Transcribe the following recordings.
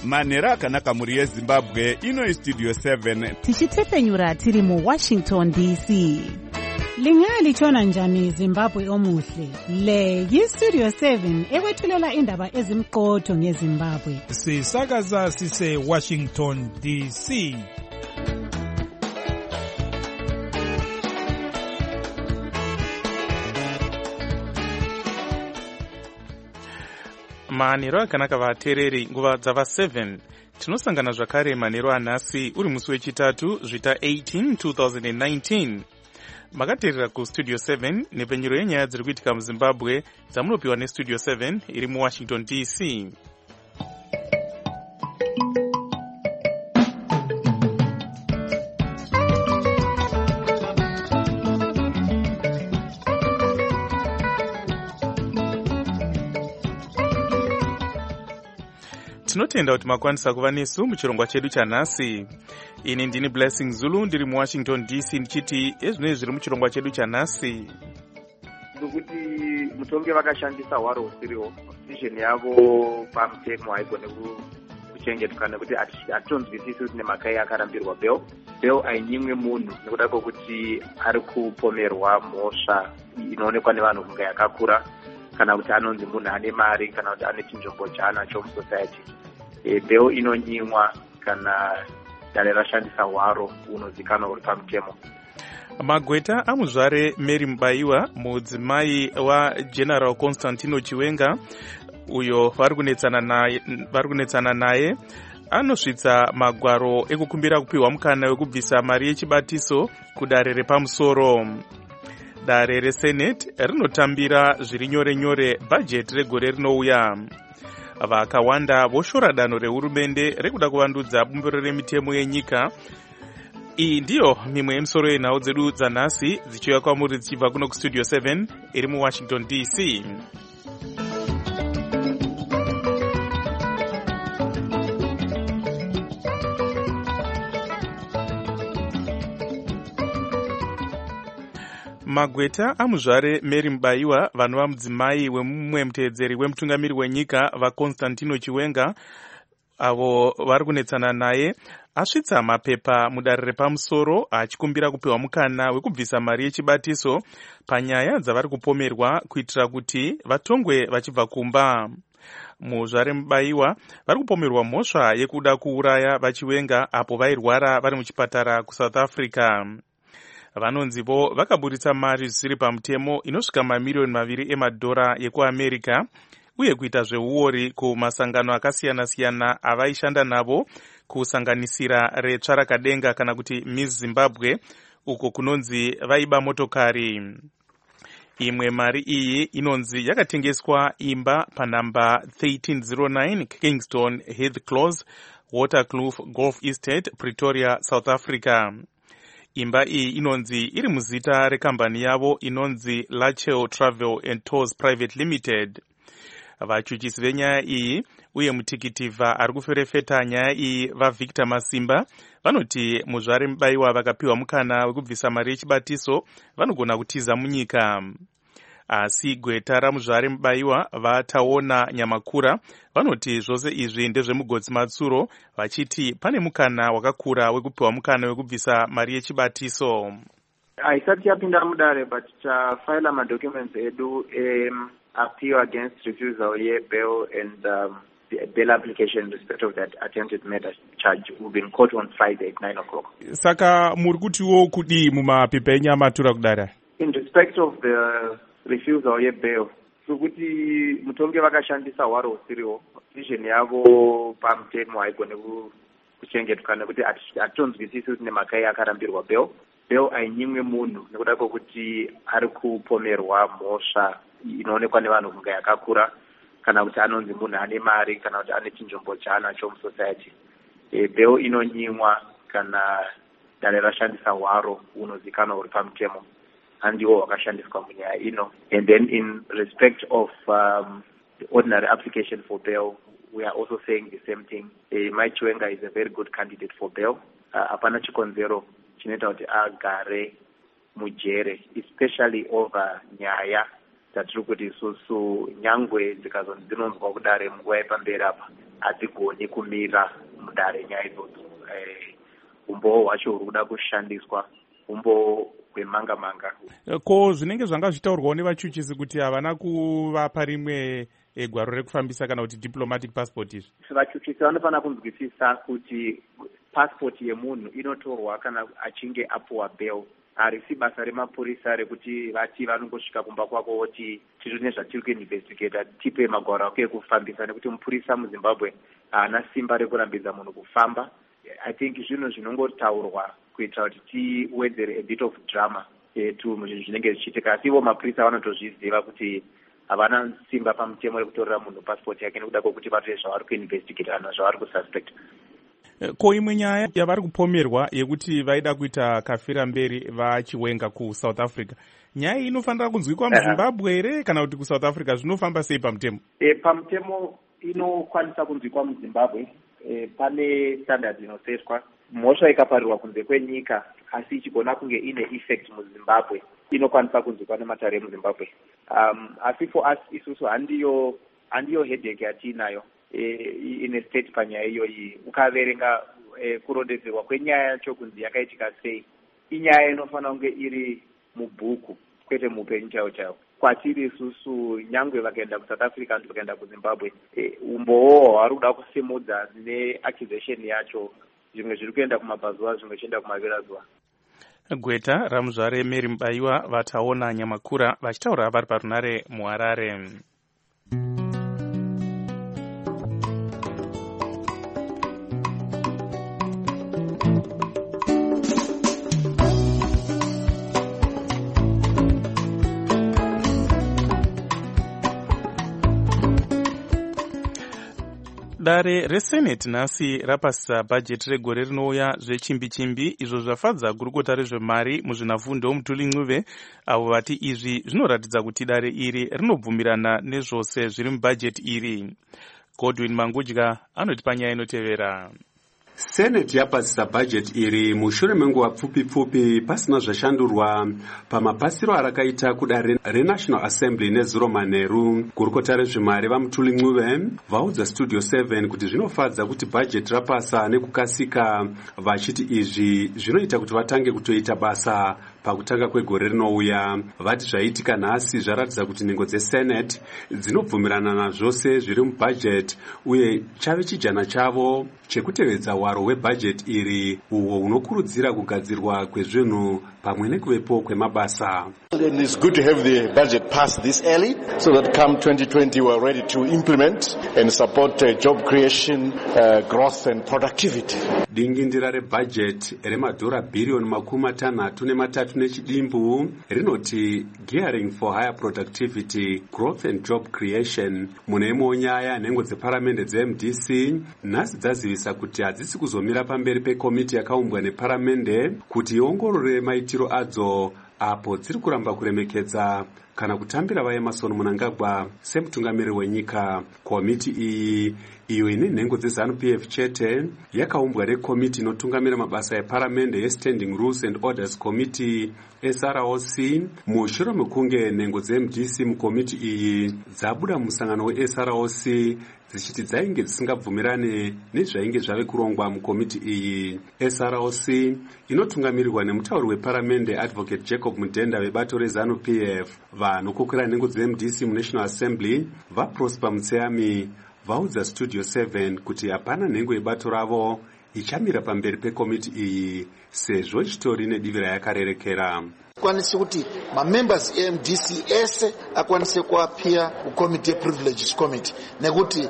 manhero akanaka mhuri yezimbabwe. Ino istudio 7 tichitepfenyura tiri muWashington DC. Lingalitshona njani Zimbabwe omuhle? Le yistudio 7 ekwethulela indaba ezimqotho ngeZimbabwe. Sisakaza sise Washington DC. Manhero akanaka vateereri, nguva dzava 7 tinosangana zvakare manhero anhasi uri musi wechitatu zvita 18 2019. Makateerera kustudio 7 nepfenyuro yenyaya dziri kuitika muZimbabwe dzamunopiwa nestudio 7 iri muWashington DC. Tinotenda kuti makwanisa kuva nesu muchirongwa chedu chanhasi. Ini ndini Blessing Zulu ndiri muWashington DC ndichiti ezvinoi zviri muchirongwa chedu chanhasi. Ndokuti mutongi vakashandisa hwaro usiriwo, vision yavo pamutemo haigone kuchengetwa nekuti hatitonzwisisi kuti nemhaka akarambirwa bail ainyimwe munhu nekuda kwokuti ari kupomerwa mhosva inoonekwa nevanhu kunga yakakura, kana kuti anonzi munhu ane mari, kana kuti ane chinzvimbo chaanacho musociety. Bail inonyimwa kana dare rashandisa hwaro unozikanwa uri pamutemo. Magweta amuzvare Mary Mubaiwa, mudzimai waGeneral Constantino Chiwenga, uyo vari kunetsana naye, anosvitsa magwaro ekukumbira kupiwa mukana wekubvisa mari yechibatiso kudare repamusoro. Dare reSenate rinotambira zviri nyore bhajeti regore rinouya. Vakawanda voshora danho rehurumende rekuda kuvandudza bumbiro remitemo yenyika. Iyi ndiyo mimwe yemisoro yenhau dzedu dzanhasi dzichiuya kwamuri dzichibva kuno kustudio 7 iri muWashington DC. Magweta amuzvare Mary Mubaiwa, vanova mudzimai wemumwe muteedzeri wemutungamiri wenyika vaConstantino Chiwenga, avo vari kunetsana naye, asvitsa mapepa mudare repamusoro achikumbira kupiwa mukana wekubvisa mari yechibatiso panyaya dzavari kupomerwa kuitira kuti vatongwe vachibva kumba. Muzvare Mubaiwa vari kupomerwa mhosva yekuda kuuraya vaChiwenga apo vairwara vari muchipatara kuSouth Africa. Vanonzivo vakaburitsa mari zvisiri pamutemo inosvika mamiliyoni 2 emadhora ekuAmerica uye kuita zveuori kumasangano akasiyana-siyana avaishanda navo, kusanganisira reTsvarakadenga kana kuti Miss Zimbabwe, uko kunonzi vaiba motokari. Imwe mari iyi inonzi yakatengeswa imba panhamba 1309 Kingston Heath Close, Waterkloof Golf Estate, Pretoria, South Africa. Imba iyi inonzi iri muzita rekambani yavo inonzi Lachel Travel and Tours Private Limited. Vachuchisi venyaya iyi uye mutikitivha ari kuferefeta nyaya iyi vaVictor Masimba vanoti muzvare Mubaiwa vakapiwa mukana wekubvisa mari yechibatiso vanogona kutiza munyika. Asi gweta ramuzvare Mubaiwa vataona Nyamakura vanoti zvose izvi ndezvemugodzi matsuro, vachiti pane mukana wakakura wekupiwa mukana wekubvisa mari yechibatiso. Haisati yapinda mudare, but tafaila madocuments edu appeal against refusal bail and the bail application in respect of that attempted murder charge will be in court on Friday at 9 o'clock. Saka muri kutiwo kudi mumapepa enyamatura kudara? In respect of the refusal bail, sokuti mutongi vakashandisa hwaro usiriwo, vision yavo pamutemo haigone kuchengetwa nekuti hatitonzwisisi kuti nemhaka akarambirwa bail ainyimwe munhu nekuda kwokuti ari kupomerwa mhosva inoonekwa nevanhu kunga yakakura, kana kuti anonzi munhu ane mari, kana kuti ane chinzvimbo chaanacho musociety. Bail inonyimwa kana dare rashandisa hwaro unozikanwa uri pamutemo, handiwo wakashandiswa munyaya ino. And then in respect of the ordinary application for bail, we are also saying the same thing. Mai Chiwenga is a very good candidate for bail. Hapana chikonzero chinoita kuti agare mujere, especially over nyaya dzatiri kuti isusu nyangwe dzinonzwa kudare munguva yepamberi apa hadzigoni kumira mudare nyaya idzodzo. Umbowo hwacho huri kuda kushandiswa, umbo hwemanga-manga. Ko zvinenge zvanga zvitaurwawo nevachuchisi kuti havana kuvapa rimwe gwaro rekufambisa kana kuti diplomatic passport izvi? Vachuchisi vanofanira kunzwisisa kuti passport yemunhu inotorwa kana achinge apuwa bail. Harisi basa remapurisa rekuti vati vanongosvika kumba kwako voti tiri nezvatiri kuinvestigata tipe magwaro ako ekufambisa, nekuti mupurisa muZimbabwe haana simba rekurambidza munhu kufamba. I think zvinhu zvinongotaurwa kuitira kuti tiwedzere a bit of drama zvinenge zvichiitika, asi ivo mapurisa vanotozviziva kuti havana simba pamutemo rekutorera munhu passport yake nekuda kwokuti vatore zvavari kuinvestigata kana zvavari kususpect. Ko imwe nyaya yavari kupomerwa yekuti vaida kuita kafira mberi vachiwenga kuSouth Africa, nyaya iyi inofanira kunzwikwa muZimbabwe here kana kuti kuSouth Africa zvinofamba sei pamutemo? Pamutemo inokwanisa kunzwikwa muZimbabwe. Pane standards inosetwa, mhosva ikaparirwa kunze kwenyika asi ichigona kunge ine effect muZimbabwe, inokwanisa kunzwikwa nematare emuZimbabwe. Asi for us isusu handiyo headache yatiinayo ine state panyaya iyoyi. Ukaverenga kurondedzerwa kwenyaya yacho kunzi yakaitika sei, inyaya inofanira kunge iri mubhuku kwete muupenyu chaiwo chaiwo. Kwatiri isusu nyangwe vakaenda kuSouth Africa ndi vakaenda kuZimbabwe, umbowo hwavari kuda kusimudza neaccusation yacho, zvimwe zviri kuenda kumabvazuva, zvimwe zvichienda kumavirazuva. Gweta raMuzvare Mary Mbaiwa vataona Nyamakura vachitaura vari parunare muHarare. Dare reSenate nhasi rapasisa bhajeti regore rinouya zvechimbi-chimbi, izvo zvafadza gurukota rezvemari muzvinafundo Mutuli Ncube, avo vati izvi zvinoratidza kuti dare iri rinobvumirana nezvose zviri mubhajeti iri. Godwin Mangudya anoti panyaya inotevera. Senate yapasisa bhajeti iri mushure menguva pfupi-pfupi pasina zvashandurwa pamapasiro arakaita kudare reNational Assembly nezuro manheru. Gurukota rezvemari vaMutuli Ncube vaudza Studio 7 kuti zvinofadza kuti bhajeti rapasa nekukasika, vachiti izvi zvinoita kuti vatange kutoita basa pakutanga kwegore rinouya. Vati zvaitika nhasi zvaratidza kuti nhengo dzeSenate dzinobvumirana nazvose zviri mubhajeti, uye chave chijana chavo chekutevedza hwaro hwebhajeti iri uwo unokurudzira kugadzirwa kwezvinhu pamwe nekuvepo kwemabasa. And it's good to have the budget passed this early so that come 2020 we're ready to implement and support job creation, growth and productivity. Dingindira rebhajeti remadhora bhiriyoni 63 nechidimbu rinoti gearing for higher productivity, growth and job creation. Mune imwe nyaya nhengo dzeparamende dzeMDC nhasi dzazivisa kuti hadzisi kuzomira pamberi pekomiti yakaumbwa neparamende kuti iongorore maitiro adzo apo dziri kuramba kuremekedza kana kutambira vaEmmerson Mnangagwa semutungamiri wenyika. Komiti iyi iyo ine nhengo dzeZANU-PF chete yakaumbwa nekomiti inotungamira mabasa eparamende yeStanding Rules and Orders Committee SROC mushure mekunge nhengo dzeMDC mukomiti iyi dzabuda musangano weSROC dzichiti dzainge dzisingabvumirane nezvainge zvave kurongwa mukomiti iyi. SROC inotungamirirwa nemutauri weparamende Advocate Jacob Mudenda vebato reZANU-PF. Vanokokera nhengo dzeMDC muNational Assembly vaProsper Mutseyami vaudza Studio 7 kuti hapana nhengo yebato ravo ichamira pamberi pekomiti iyi sezvo chitori nedivi rayakarerekera. Kwanise kuti mamembers eMDC ese akwanise kuapia kukomiti yePrivileges Committee nekuti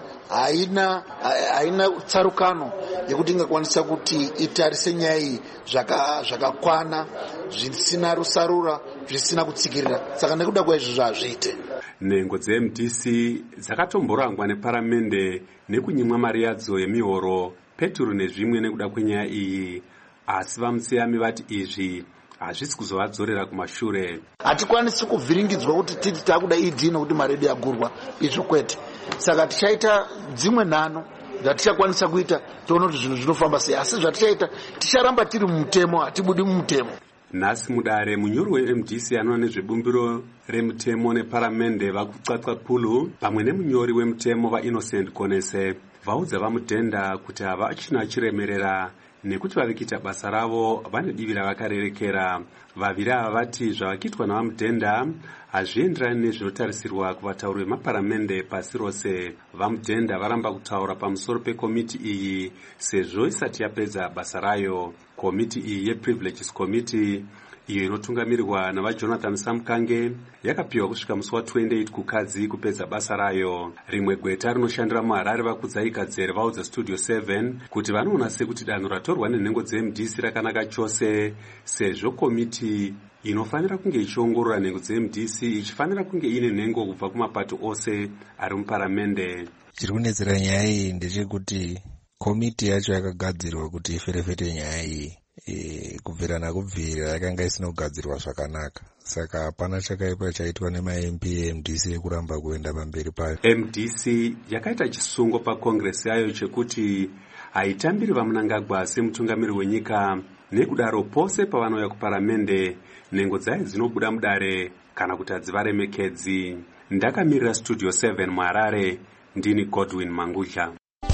haina tsarukano yekuti ingakwanisa kuti itarise nyaya iyi zvakakwana zvisina rusarura zvisina kutsikirira, saka nekuda kwaizvo zvazviite. Nhengo dzeMDC dzakatomborangwa neparamende nekunyimwa mari yadzo yemihoro, peturu nezvimwe nekuda kwenyaya iyi, asi vaMutseyami vati izvi hazvisi kuzovadzorera kumashure. Hatikwanisi kuvhiringidzwa kuti titi takuda idhi nokuti mari yedu yagurwa, izvo kwete. Saka tichaita dzimwe nhano dzatichakwanisa kuita toona kuti zvinhu zvinofamba sei, asi zvatichaita ticharamba tiri mumutemo, hatibudi mumutemo. nhasi mudare munyori weMDC anoona nezvebumbiro remutemo neparamende vakutsvatsvakulu pamwe nemunyori wemutemo vaInnocent Gonese vaudza vamudhenda kuti havachina chiremerera nekuti vari kuita basa ravo vane divi ravakarerekera. Vaviri ava vati zvavakiitwa navamudhenda hazvienderani nezvinotarisirwa kuvatauri vemaparamende pasi rose. Vamudhenda varamba kutaura pamusoro pekomiti iyi sezvo isati yapedza basa rayo. Komiti iyi yePrivileges Committee iyo inotungamirirwa navaJonathan Samukange yakapiwa kusvika musi wa28 kukadzi kupedza basa rayo. Rimwe gweta rinoshandira muHarare vakudzai Kadzere vaudza Studio 7 kuti vanoona sekuti danho ratorwa nenhengo dzeMDC rakanaka chose sezvo komiti inofanira kunge ichiongorora nhengo dzeMDC ichifanira kunge ine nhengo kubva kumapato ose ari muparamende. Chiri kunetsera nyaya iyi ndechekuti komiti yacho yakagadzirwa kuti iferefete nyaya iyi. Kubvira nakubvira yakanga isina kugadzirwa zvakanaka, saka hapana chakaipa chaitwa nemaMP eMDC ekuramba kuenda pamberi payo. MDC yakaita chisungo pakongresi yayo chekuti haitambiri vaMnangagwa semutungamiri wenyika, nekudaro pose pavanouya kuparamende nhengo dzayo dzinobuda mudare kana kuti hadzivaremekedzi. Ndakamirira Studio 7 muHarare, ndini Godwin Mangudla.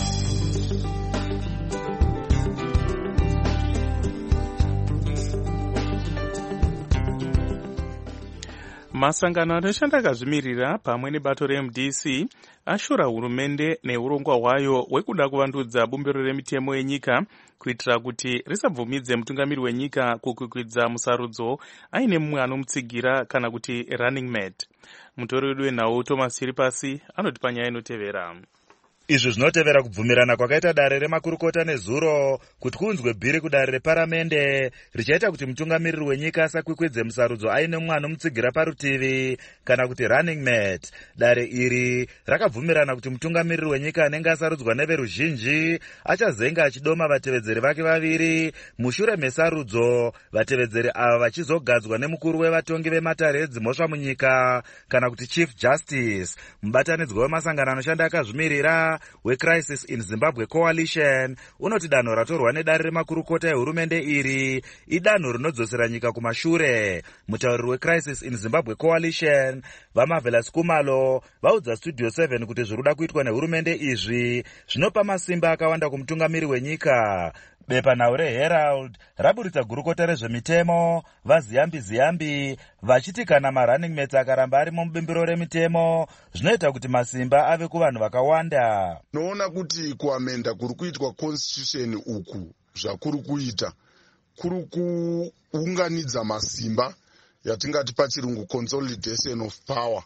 Masangano anoshanda akazvimirira pamwe nebato reMDC ashora hurumende neurongwa hwayo hwekuda kuvandudza bumbiro remitemo yenyika kuitira kuti risabvumidze mutungamiri wenyika kukwikwidza musarudzo aine mumwe anomutsigira kana kuti running mate. Mutori wedu wenhau Thomas Chiripasi anoti panyaya inotevera. Izvi zvinotevera kubvumirana kwakaita dare remakurukota nezuro kuti kunzwe bhiri kudare reparamende richaita kuti mutungamiriri wenyika asakwikwidze musarudzo aine mumwe anomutsigira parutivi kana kuti running mate. Dare iri rakabvumirana kuti mutungamiriri wenyika anenge asarudzwa neveruzhinji achazenga achidoma vatevedzeri vake vaviri mushure mesarudzo, vatevedzeri ava vachizogadzwa nemukuru wevatongi vematare edzimhosva munyika kana kuti Chief Justice. Mubatanidzwa wemasangano anoshanda akazvimirira weCrisis in Zimbabwe Coalition unoti danho ratorwa nedare remakurukota ehurumende iri idanho rinodzosera nyika kumashure. Mutauriri weCrisis in Zimbabwe Coalition vaMarvelous Kumalo vaudza Studio 7 kuti zvirikuda kuitwa nehurumende izvi zvinopa masimba akawanda kumutungamiri wenyika. Bepanhau reHerald raburitsa gurukota rezvemitemo vaZiyambi vachiti kana marunning mates akaramba ari mubumbiro remitemo zvinoita kuti masimba ave kuvanhu vakawanda. Noona kuti kuamenda kuri kuitwa constitution uku zvakuri kuita kuri kuunganidza masimba yatingati pachirungu consolidation of power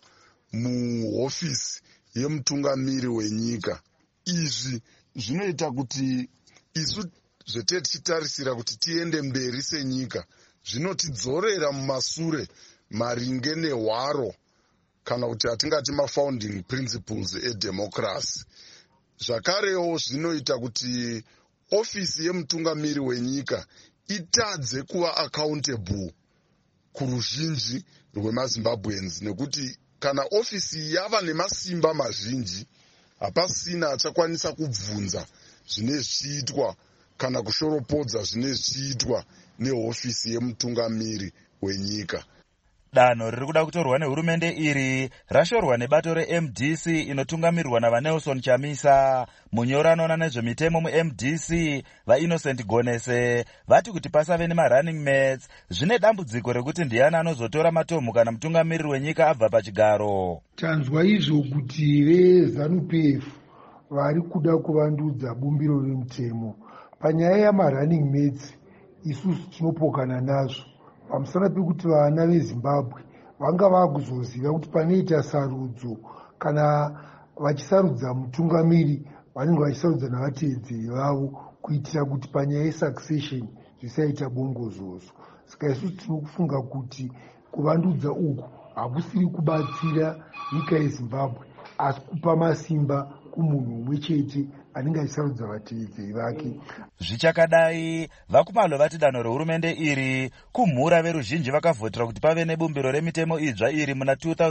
muhofisi yemutungamiri wenyika. Izvi zvinoita kuti isu zvete tichitarisira kuti tiende mberi senyika zvinotidzorera mumasure maringe nehwaro kana kuti atingati mafounding principles edemocracy. Zvakarewo zvinoita kuti ofisi yemutungamiri wenyika itadze kuva accountable kuruzhinji rwemaZimbabweans, nekuti kana ofisi yava nemasimba mazhinji hapasina achakwanisa kubvunza zvine zvichiitwa kana kushoropodza zvine zvichiitwa nehofisi yemutungamiri wenyika. Danho riri kuda kutorwa nehurumende iri rashorwa nebato reMDC inotungamirirwa navaNelson Chamisa. Munyori anoona nezvemitemo muMDC vaInnocent Gonese vati kuti pasave nemarunning mates zvine dambudziko rekuti ndiani anozotora matomhu kana mutungamiriri wenyika abva pachigaro. Tanzwa izvo kuti veZANU-PF vari kuda kuvandudza bumbiro remutemo. Panyaya yamarunning mates isusu tinopokana nazvo pamusana pekuti vana veZimbabwe vanga vakuzoziva kuti panoita sarudzo kana vachisarudza mutungamiri vanenge vachisarudza navatevedzeri vavo kuitira kuti panyaya yesuccession zvisaita bongozozo. Saka isusu tinokufunga kuti kuvandudza uku hakusiri kubatsira nyika yeZimbabwe asi kupa masimba kumunhu umwe chete anenge achisarudza vatevedzeri vake. Zvichakadai vaKumalo vati danho rehurumende iri kumhura veruzhinji vakavhotera kuti pave nebumbiro remitemo idzva iri muna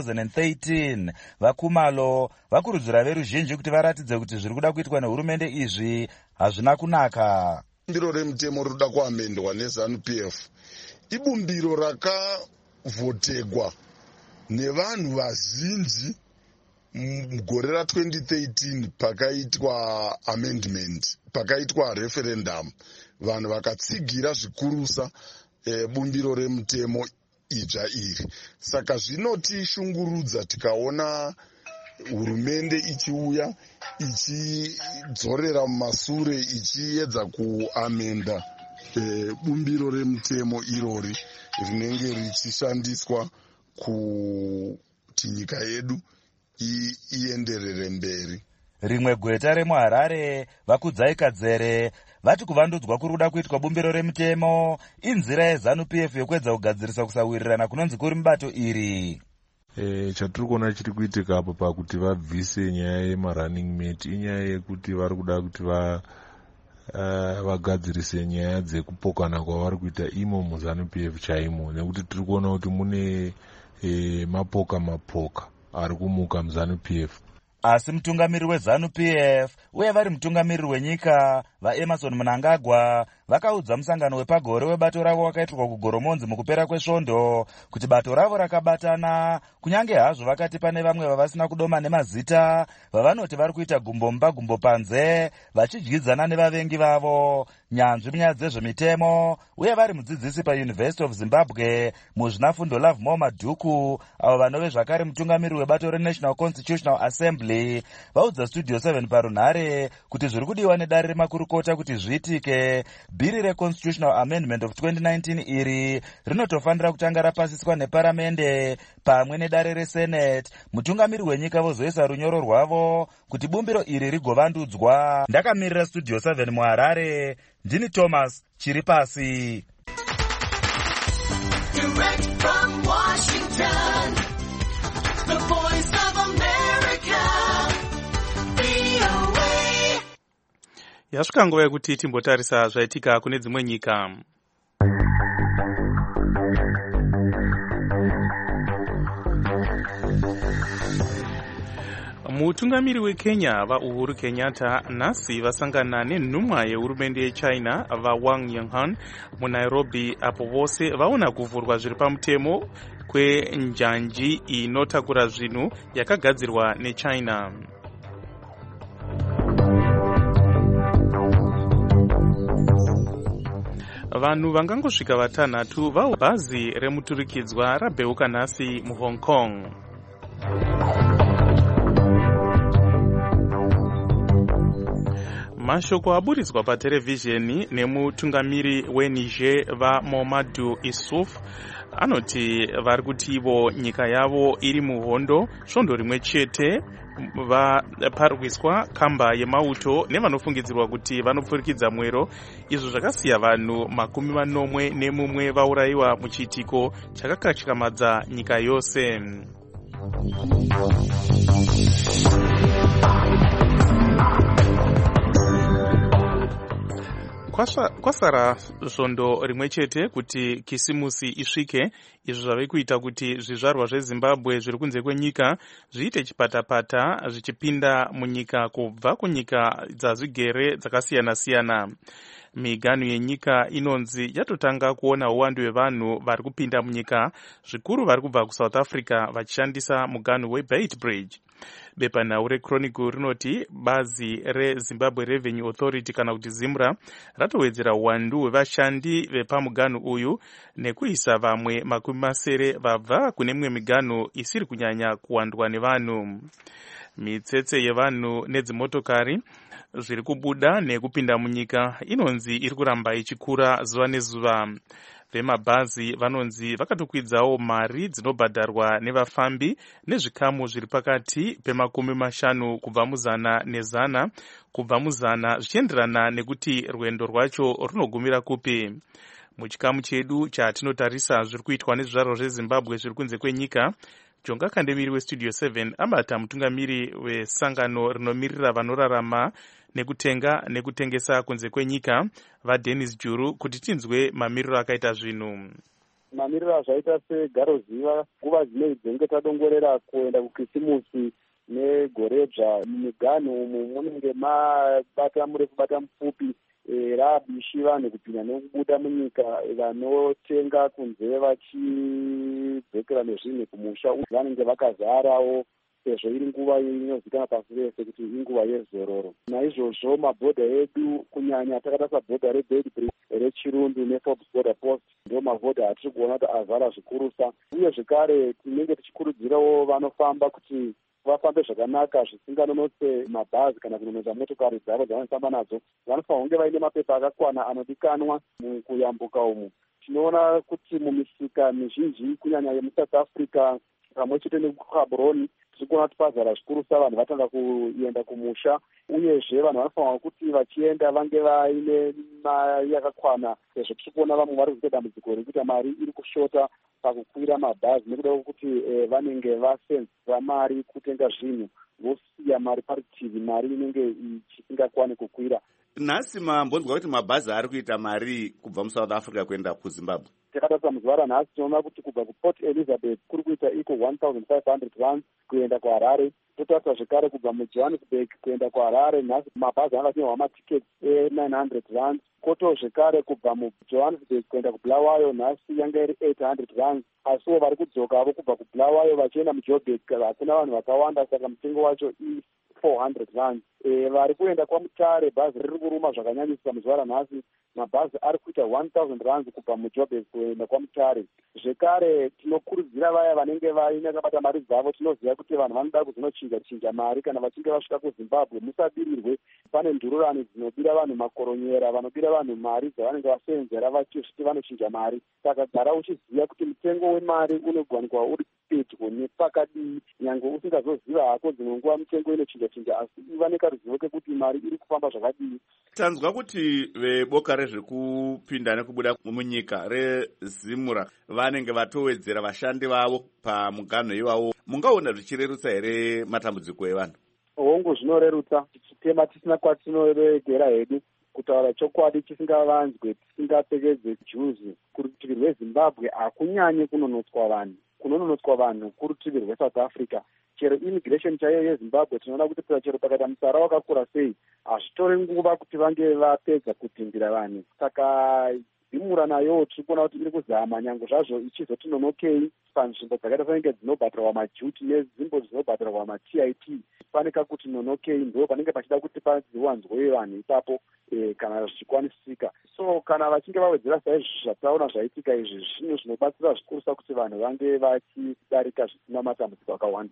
2013. vaKumalo vakurudzira veruzhinji kuti varatidze kuti zviri kuda kuitwa nehurumende izvi hazvina kunaka. Bumbiro remitemo rinoda kuamendwa neZANU-PF ibumbiro rakavhotegwa nevanhu vazhinji mugore ra2013 pakaitwa amendment, pakaitwa referendum. Vanhu vakatsigira zvikurusa bumbiro remutemo idzva iri. Saka zvinotishungurudza tikaona hurumende ichiuya ichidzorera mumasure ichiedza kuamenda bumbiro remutemo irori rinenge richishandiswa kuti nyika yedu ienderere mberi. Rimwe gweta remuHarare vakudzai Kadzere vati kuvandudzwa kuri kuda kuitwa bumbiro remutemo inzira yeZANU-PF yokwedza kugadzirisa kusawirirana kunonzi kuri mubato iri. Chatiri kuona chiri kuitika apo pakuti vabvise nyaya yemarunning mate inyaya yekuti vari kuda kuti vagadzirise nyaya dzekupokana kwavari kuita imo muZANU-PF chaimo, nekuti tiri kuona kuti mune mapoka ari kumuka muZANU-PF. Asi mutungamiriri weZANU-PF uye vari mutungamiriri wenyika vaEmerson Mnangagwa vakaudza musangano wepagore webato ravo wakaitwa kuGoromonzi mukupera kwesvondo kuti bato ravo rakabatana, kunyange hazvo vakati pane vamwe vavasina kudoma nemazita vavanoti vari kuita gumbomba gumbo panze vachidyidzana nevavengi vavo. Nyanzvi munyaya dzezvemitemo uye vari mudzidzisi paUniversity of Zimbabwe muzvinafundo Love More Madhuku avo vanove zvakare mutungamiriri webato reNational Constitutional Assembly vaudza Studio 7 parunhare kuti zviri kudiwa nedare remakurukota kuti zviitike. Bhiri reConstitutional Amendment of 2019 iri rinotofanira kutanga rapasiswa neparamende pamwe nedare reSenate, mutungamiriri wenyika vozoisa runyoro rwavo kuti bumbiro iri rigovandudzwa. Ndakamirira Studio 7 muHarare, ndini Thomas Chiripasi. Direct from Washington, the voice of America, VOA. Yasvika nguva yekuti timbotarisa zvaitika kune dzimwe nyika. Mutungamiri weKenya vaUhuru Kenyatta nhasi vasangana nenhumwa yehurumende yeChina vaWang Yonghan muNairobi apo vose vaona kuvhurwa zviri pamutemo kwenjanji inotakura zvinhu yakagadzirwa neChina. Vanhu vangangosvika vatanhatu vabhazi remuturikidzwa rabheuka nhasi muHong Kong. Mashoko aburiswa paterevhizheni nemutungamiri weNiger vaMohamedou Issouf anoti vari kuti ivo nyika yavo iri muhondo svondo rimwe chete vaparwiswa kamba yemauto nevanofungidzirwa kuti vanopfurikidza mwero. Izvo zvakasiya vanhu 41 vaurayiwa muchiitiko chakakatyamadza nyika yose. Kwasara svondo rimwe chete kuti kisimusi isvike. Izvo zvave kuita kuti zvizvarwa zveZimbabwe zviri kunze kwenyika zviite chipatapata zvichipinda munyika kubva kunyika dzazvigere dzakasiyana-siyana. Miganhu yenyika inonzi yatotanga kuona uwandu hwevanhu vari kupinda munyika, zvikuru vari kubva kuSouth Africa vachishandisa muganhu weBeitbridge. Bepanhau reChronicle rinoti bazi reZimbabwe Revenue Authority kana kuti ZIMRA ratowedzera uwandu hwevashandi vepamuganhu uyu nekuisa vamwe 70 vabva kune mimwe miganhu isiri kunyanya kuwandwa nevanhu. Mitsetse yevanhu nedzimotokari zviri kubuda nekupinda munyika inonzi iri kuramba ichikura zuva nezuva. Vemabhazi vanonzi vakatokwidzawo mari dzinobhadharwa nevafambi nezvikamu zviri pakati pe50 kubva mu100 ne100 kubva mu100 zvichienderana nekuti rwendo rwacho runogumira kupi. Muchikamu chedu chatinotarisa zviri kuitwa nezvizvarwa zveZimbabwe zviri kunze kwenyika, Jonga Kandemiri weStudio 7 abata mutungamiri wesangano rinomirira vanorarama nekutenga nekutengesa kunze kwenyika vaDennis Juru kuti tinzwe mamiriro akaita zvinhu. Mamiriro azvaita segaroziva nguva dzimwe dzinenge tadongorera kuenda kukisimusi negoredzva. Mumiganhu umu munenge mabata murefu bata mupfupi raabishi vanhu kupinda nekubuda munyika vanotenga kunze vachidzokera nezvinhu kumusha vanenge vakazarawo sezvo iri nguva inozivikanwa pasi rese kuti inguva yezororo. Naizvozvo mabhodha edu kunyanya takatarisa bhodha reBedbury, reChirundu neForbes border post ndo mabhodha atiri kuona kuti avhara zvikurusa, uye zvekare tinenge tichikurudzirawo vanofamba kuti vafambe zvakanaka zvisinganonotse mabhazi kana kunonotsa motokari dzavo dzavanofamba nadzo. Vanofanira kunge vaine mapepa akakwana anodikanwa mukuyambuka umu. Tinoona kuti mumisika mizhinji kunyanya yemuSouth Africa pamwe chete nekuGaborone tiri kuona kuti pazara zvikurusa, vanhu vatanga kuenda kumusha, uyezve vanhu vanofanira kuti vachienda vange vaine mari yakakwana, sezvo tiri kuona vamwe vari kuita dambudziko rekuti mari iri kushota pakukwira mabhazi nekuda kwekuti vanenge vasenzesa mari kutenga zvinhu vosiya mari parutivi, mari inenge ichisingakwani kukwira. Nhasi mambonzwa kuti mabhazi ari kuita mari kubva muSouth Africa kuenda kuZimbabwe. Takatarisa muzuva ranhasi tinoona kuti kubva kuPort Elizabeth kuri kuita iko 1,500 rand kuenda kuHarare. Totarisa zvekare kubva muJohannesburg kuenda kuHarare nhasi mabhazi anga atinyorwa matiketi e900 rand. Koto zvekare kubva muJohannesburg kuenda kuBulawayo nhasi yanga iri 800 rand. Asiwo vari kudzoka avo kubva kuBulawayo vachienda muJoburg hakuna vanhu vakawanda, saka mutengo wacho 400 rand. Vari kuenda kwaMutare bhazi riri kuruma zvakanyanyisa muzuva ranhasi, mabhazi ari kuita 1,000 rand kubva muJoburg kuenda kwaMutare. Zvekare tinokurudzira vaya vanenge vaine vakabata mari dzavo, tinoziva kuti vanhu vanoda kuzonochinja mari kana vachinge vasvika kuZimbabwe. Musabirirwe, pane ndururani dzinobira vanhu makoronyera, vanobira vanhu mari dzavanenge vasenzera vachiti vanochinja mari. Saka gara uchiziva kuti mutengo wemari unoganikwa uri pedyo nepakadii, nyange usingazoziva hako dzimwe nguva mutengo inochinja, asi iva nekaruzivo kekuti mari iri kufamba zvakadii. Tanzwa kuti veboka rezvekupinda nekubuda munyika reZimura vanenge vatowedzera vashandi vavo pamuganho iwavo. Mungaona zvichirerutsa here matambudziko evanhu? Hongu zvinorerutsa, tichitema tisina kwatinoregera hedu. Kutaura chokwadi tisingavanzwe, tisingapfekedze juzi. Kurutivi rweZimbabwe hakunyanyi kunonotswa vanhu. Kunonotswa vanhu kurutivi rweSouth Africa. Chero immigration chaiyo yeZimbabwe tinoona kuti chero pakaita musara wakakura sei hazvitori nguva kuti vange vapedza kudhindira vanhu. Saka Zimura nayo tiri kuona kuti iri kuzama nyange zvazvo ichizoti nonokei panzvimbo dzakaita senge dzinobhadharwa majuti nenzvimbo dzinobhadharwa maTIT. Faneka kuti nonokei ndo panenge pachida kuti padziwanzwe vanhu ipapo kana zvichikwanisika. So kana vachinge vawedzera saizvi zvataona zvaitika izvi zvinhu zvinobatsira zvikurusa kuti vanhu vange vachidarika zvisina matambudziko akawanda.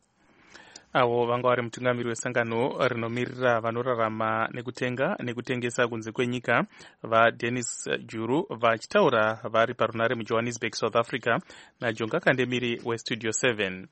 Avo vanga vari mutungamiri wesangano rinomirira vanorarama nekutenga nekutengesa kunze kwenyika vaDennis Juru vachitaura vari parunare muJohannesburg, South Africa, naJonga Kandemiri weStudio 7.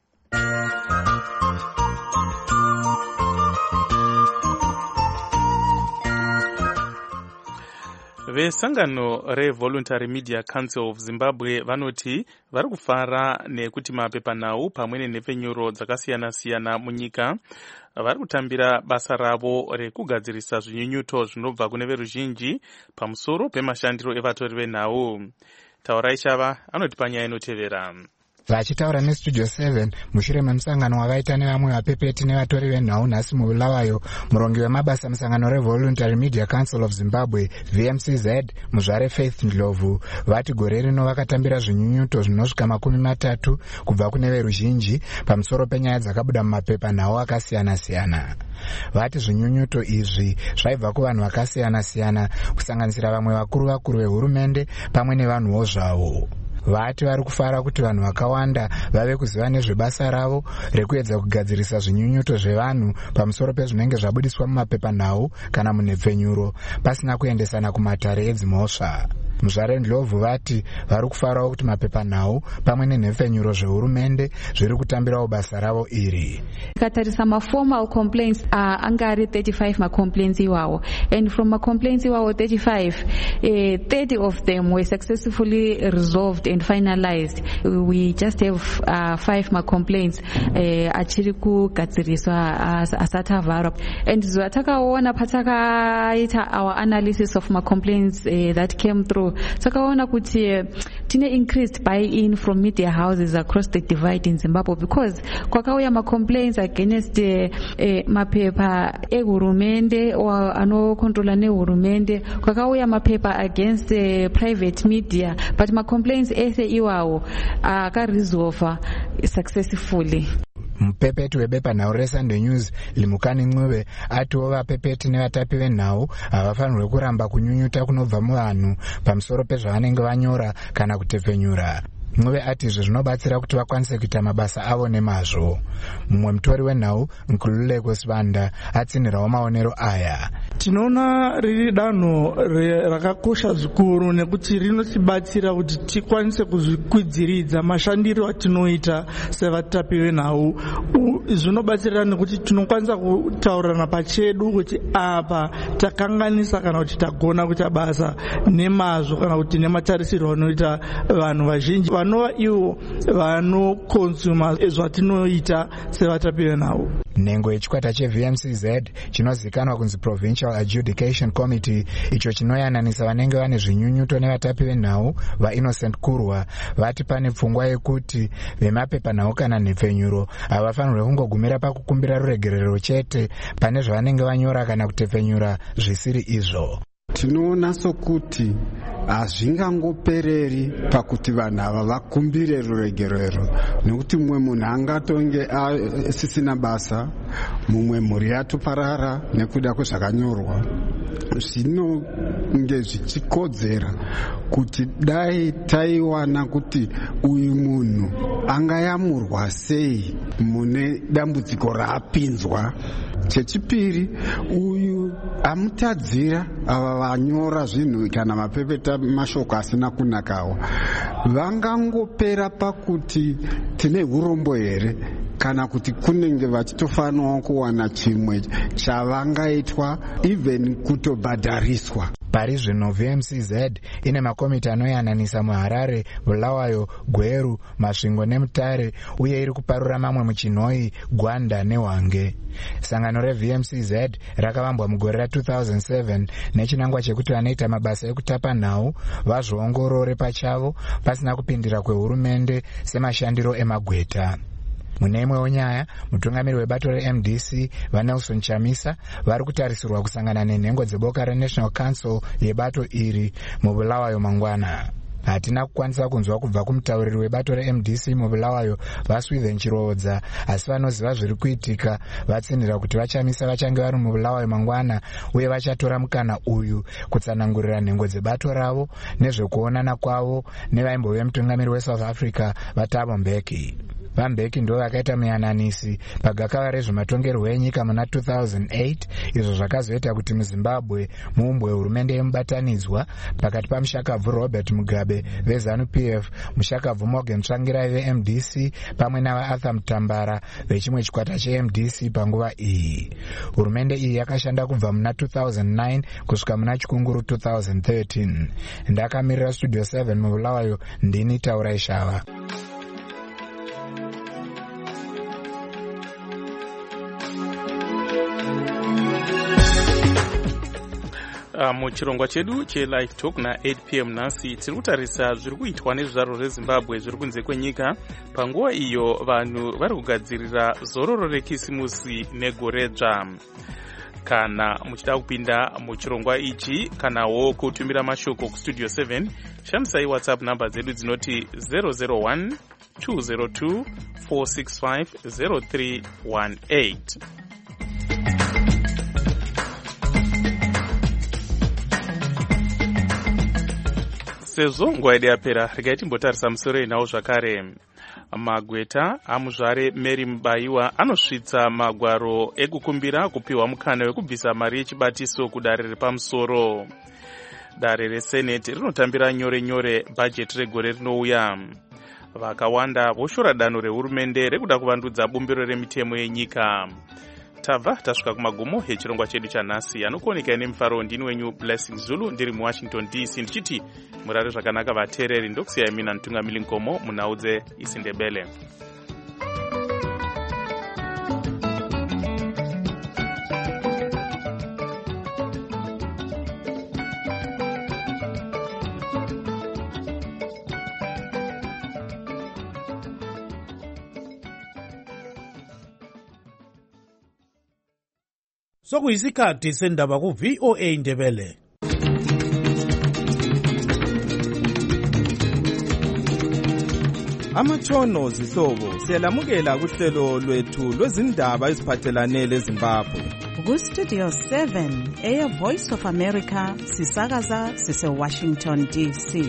Vesangano reVoluntary Media Council of Zimbabwe vanoti vari kufara nekuti mapepanhau pamwe nenhepfenyuro dzakasiyana-siyana munyika vari kutambira basa ravo rekugadzirisa zvinyunyuto zvinobva kune veruzhinji pamusoro pemashandiro evatori venhau. Taurai Chava anoti panyaya inotevera. Vachitaura neStudio 7 mushure memusangano wavaita nevamwe vapepeti nevatori venhau nhasi muBulawayo, murongi wemabasa musangano reVoluntary Media Council of Zimbabwe VMCZ muzvare Faith Ndlovu vati gore rino vakatambira zvinyunyuto zvinosvika 30 kubva kune veruzhinji pamusoro penyaya dzakabuda mumapepanhau akasiyana-siyana. Vati zvinyunyuto izvi zvaibva kuvanhu vakasiyana-siyana kusanganisira vamwe vakuru vehurumende pamwe nevanhuwo zvavo. Vati vari kufara kuti vanhu vakawanda vave kuziva nezvebasa ravo rekuedza kugadzirisa zvinyunyuto zvevanhu pamusoro pezvinenge zvabudiswa mumapepanhau kana munhepfenyuro pasina kuendesana kumatare edzimhosva. Muzvare Ndlovu vati vari kufarawo kuti mapepanhau pamwe nenhepfenyuro zvehurumende zviri kutambirawo basa ravo iri. Katarisa ma-formal complaints anga ari 35 ma-complaints iwawo, and from ma-complaints iwawo 35, 30 of them were successfully resolved and finalized. We just have 5 ma-complaints achiri kugadziriswa asati avharwa. And zvatakaona patakaita our analysis of ma-complaints that came through, so takaona kuti tine increased buy-in from media houses across the divide in Zimbabwe because kwakauya ma-complaints against mapepa ehurumende anokontrola nehurumende, kwakauya mapepa against private media, but ma-complaints ese iwawo akaresolva successfully. Mupepeti webepa nhau reSunday News Limukani Ncube atiwo vapepeti nevatapi venhau havafanirwe kuramba kunyunyuta kunobva muvanhu pamusoro pezvavanenge vanyora kana kutepfenyura. Ncube ati izvi zvinobatsira kuti vakwanise kuita mabasa avo nemazvo. Mumwe mutori wenhau Nkululeko Sibanda atsinhirawo maonero aya. Tinoona riri danho rakakosha zvikuru nekuti rinotibatsira kuti tikwanise kuzvikwidziridza mashandiro atinoita sevatapi venhau. Zvinobatsira nekuti tinokwanisa kutaurirana pachedu kuti apa takanganisa kana kuti tagona kuita basa nemazvo kana kuti nematarisirwo anoita vanhu vazhinji vanova ivo vanokonsuma zvatinoita sevatapi venhau. Nhengo yechikwata cheVMCZ chinozivikanwa kunzi Provincial Adjudication Committee, icho chinoyananisa vanenge vane zvinyunyuto nevatapi venhau vaInnocent Kurwa, vati pane pfungwa yekuti vemapepa nhau kana nhepfenyuro havafanirwe kungogumira pakukumbira ruregerero chete pane zvavanenge vanyora kana kutepfenyura zvisiri izvo. Tinoona sokuti hazvingangopereri pakuti vanhu ava vakumbire ruregerero, nekuti mumwe munhu angatonge asisina basa, mumwe mhuri yatoparara nekuda kwezvakanyorwa. Zvinonge zvichikodzera kuti dai taiwana kuti uyu munhu angayamurwa sei mune dambudziko raapinzwa. Chechipiri, uyu amutadzira ava vanyora zvinhu kana mapepeta mashoko asina kunakawa vangangopera pakuti tine urombo here kana kuti kunenge vachitofanirawo kuwana chimwe chavangaitwa even kutobhadhariswa. Pari zvino VMCZ ine makomiti anoyananisa muHarare, Bulawayo, Gweru, Masvingo neMutare uye iri kuparura mamwe muChinhoyi, Gwanda neHwange. Sangano reVMCZ rakavambwa mugore ra2007 nechinangwa chekuti vanoita mabasa ekutapa nhau vazviongorore pachavo pasina kupindira kwehurumende semashandiro emagweta. Mune imwewo nyaya, mutungamiri webato reMDC vaNelson Chamisa vari kutarisirwa kusangana nenhengo dzeboka reNational Council yebato iri muBulawayo mangwana. Hatina kukwanisa kunzwa kubva kumutauriri webato reMDC muBulawayo vaSwithen Chiroodza, asi vanoziva zviri kuitika vatsinhira kuti vaChamisa vachange vari muBulawayo mangwana uye vachatora mukana uyu kutsanangurira nhengo dzebato ravo nezvekuonana kwavo nevaimbove mutungamiri weSouth Africa vaThabo Mbeki. VaMbeki ndo vakaita muyananisi pagakava rezvematongerwo enyika muna 2008, izvo zvakazoita kuti muZimbabwe muumbwe hurumende yemubatanidzwa pakati pamushakabvu Robert Mugabe veZANU-PF, mushakabvu Morgan Tsvangirai veMDC pamwe navaArthur Mutambara vechimwe chikwata cheMDC panguva iyi. Hurumende iyi yakashanda kubva muna 2009 kusvika muna Chikunguru 2013. Ndakamirira Studio 7 muBulawayo, ndini Taurai Shava. Muchirongwa chedu cheLive Talk na8 PM nhasi tiri kutarisa zviri kuitwa nezvizvarwa zveZimbabwe zviri kunze kwenyika panguva iyo vanhu vari kugadzirira zororo rekisimusi negoredzva. Kana muchida kupinda muchirongwa ichi kanawo kutumira mashoko kustudio 7, shandisai WhatsApp namba dzedu dzinoti 001 202 465 0318. Sezvo nguva yedu yapera, regai timbotarisa musoro inawo zvakare. Magweta amuzvare Mary Mbaiwa anosvitsa magwaro ekukumbira kupiwa mukana wekubvisa mari yechibatiso kudare repamusoro. Dare reSenate rinotambira nyore nyore bhajeti regore rinouya. Vakawanda voshora danho rehurumende rekuda kuvandudza bumbiro remitemo yenyika. Tabva tasvika kumagumo echirongwa chedu chanhasi. Anokuoneka nemufaro ndini wenyu Blessing Zulu, ndiri muWashington DC, ndichiti murare zvakanaka vateereri. Ndokusiyai mina Ntungamili Nkomo munhau dzeIsindebele. Sokuyisikhathi sendaba ku VOA Indebele. Amatshono zihlobo siyalamukela kuhlelo lwethu lwezindaba eziphathelane leZimbabwe. Ku Studio 7 Voice of America sisakaza sise Washington DC.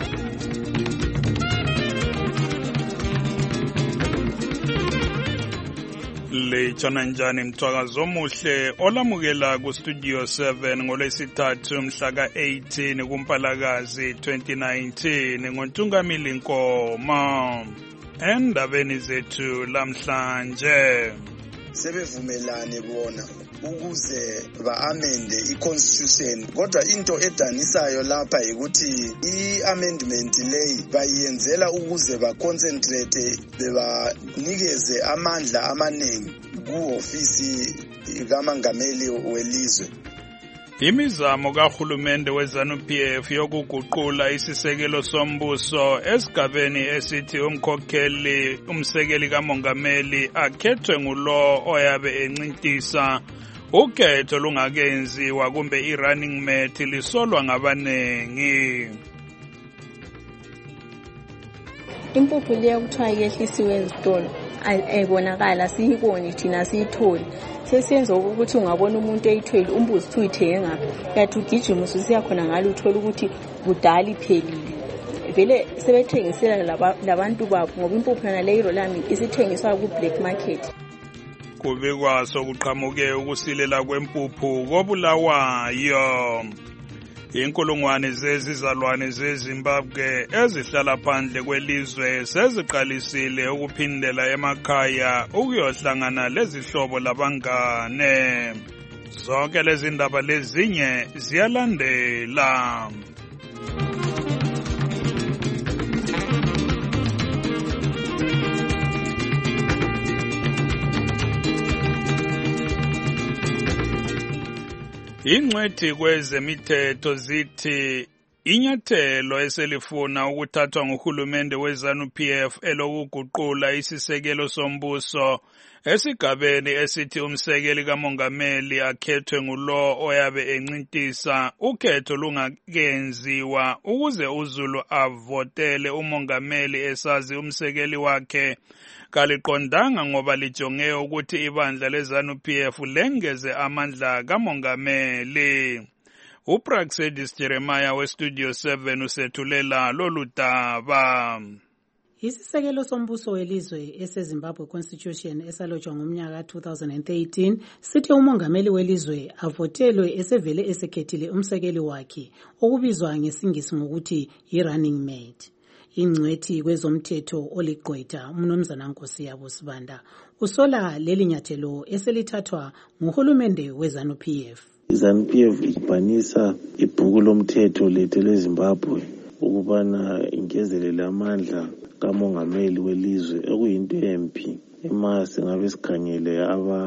Lechona njani mthwakazo omuhle olamukela ku Studio 7 ngolwesithathu mhla ka-18 kuMpalakazi 2019 ngoNtungamili Nkoma. Endabeni zethu lamhlanje sebevumelane bona ukuze ba-amende i-constitution, kodwa into edanisayo lapha yikuthi i-amendment leyi bayiyenzela ukuze baconcentrate bebanikeze amandla amaningi ku-ofisi kamongameli welizwe. Imizamo kahulumende weZANU-PF yokuguqula isisekelo sombuso esigabeni esithi umsekeli kamongameli akhethwe ngulo oyabe encintisa ukhetho lungakenziwa kumbe i-running mate lisolwa ngabanengi. Impuphu leyo kuthiwa yehlisiwe ezitolo ayibonakala siyibone thina siyitholi. Sesenza ukuthi ungabona umuntu eyithwele umbuzi uthi uyithenge ngaphi, yathi ugijima ususiya khona ngalo uthola ukuthi kudala iphelile. Vele sebethengisela labantu babo ngoba impuphu yana leyo lami isithengiswa ku black market. Kubikwa sokuqhamuke ukusilela kwempuphu koBulawayo. Inkulungwane zezizalwane zeZimbabwe ezihlala phandle kwelizwe seziqalisile ukuphindela emakhaya ukuyohlangana lezihlobo labangane. Zonke lezi ndaba lezinye ziyalandela. Ingcwethi kwezemithetho zithi inyathelo eselifuna ukuthathwa nguhulumende weZANU-PF elokuguqula isisekelo sombuso esigabeni esithi umsekeli kamongameli akhethwe ngulo oyabe encintisa ukhetho lungakenziwa ukuze uZulu avotele umongameli esazi umsekeli wakhe kaliqondanga ngoba lijonge ukuthi ibandla leZANU-PF lengeze amandla kamongameli. uPraxedis Jeremiah weStudio 7 usethulela lolu daba. Isisekelo sombuso welizwe eseZimbabwe Constitution esalotshwa ngomnyaka 2013 sithi umongameli welizwe avotelwe esevele esekhethile umsekeli wakhe okubizwa ngesingisi ngokuthi i-running mate. Ingcwethi kwezomthetho oligqwetha umnumzana Nkosiyabo Sibanda usola leli nyathelo eselithathwa nguhulumende weZANU-PF. iZANU-PF ibhanisa ibhuku lomthetho lethu leZimbabwe ukubana ingezelele amandla kamongameli welizwe okuyinto empi ema singabe sikhangele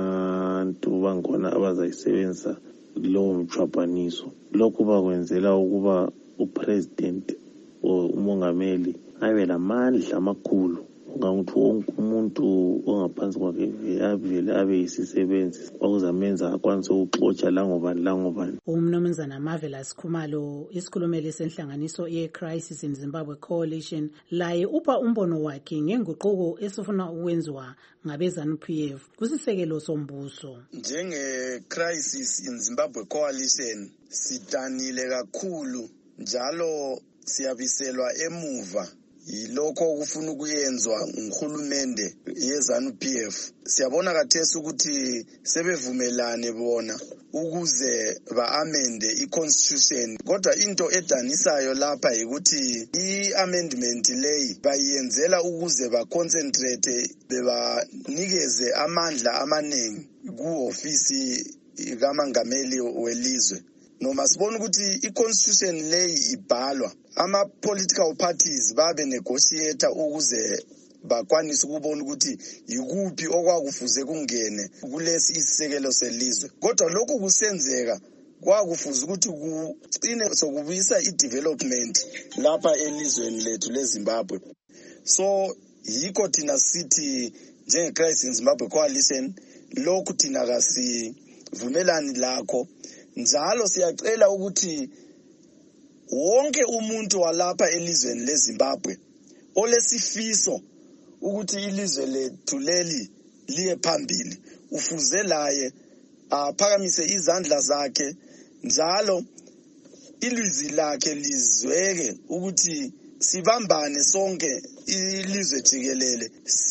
abantu bangona abazayisebenzisa lowo mchwabhaniso. Lokhu bakwenzela ukuba upresident umongameli abe lamandla amakhulu ngokuthi wonke umuntu ongaphansi kwakhe avele abe yisisebenzi okuzamenza akwanise ukuxotsha langobani. Umnumzana Marvelous Khumalo isikhulumeli senhlanganiso ye-Crisis in Zimbabwe Coalition laye upha umbono wakhe ngenguquko esifuna ukwenziwa ngabeZANU-PF kusisekelo sombuso. Njenge-Crisis in Zimbabwe Coalition sidanile kakhulu njalo siyabiselwa emuva yilokho okufuna ukuyenzwa nguhulumende yeZANU-PF. Siyabona kathesi ukuthi sebevumelane bona ukuze ba-amende i-constitution, kodwa into edanisayo lapha yikuthi i-amendment leyi bayiyenzela ukuze baconcentrate bebanikeze amandla amaningi ku-ofisi kamongameli welizwe. Noma sibona ukuthi i-constitution leyi ibhalwa ama-political parties babe negotiator ukuze bakwanise ukubona ukuthi yikuphi okwakufuze kungene kulesi isisekelo selizwe. Kodwa lokhu kusenzeka kwakufuze ukuthi kucine sokubuyisa i-development lapha elizweni lethu leZimbabwe. So yikho thina sithi njenge-Crisis in Zimbabwe Coalition lokhu thina vumelani lakho. Njalo siyacela ukuthi wonke umuntu walapha elizweni leZimbabwe olesifiso ukuthi ilizwe lethu leli liye phambili ufuze laye aphakamise izandla zakhe, njalo ilizwi lakhe lizweke ukuthi sibambane sonke ilizwe jikelele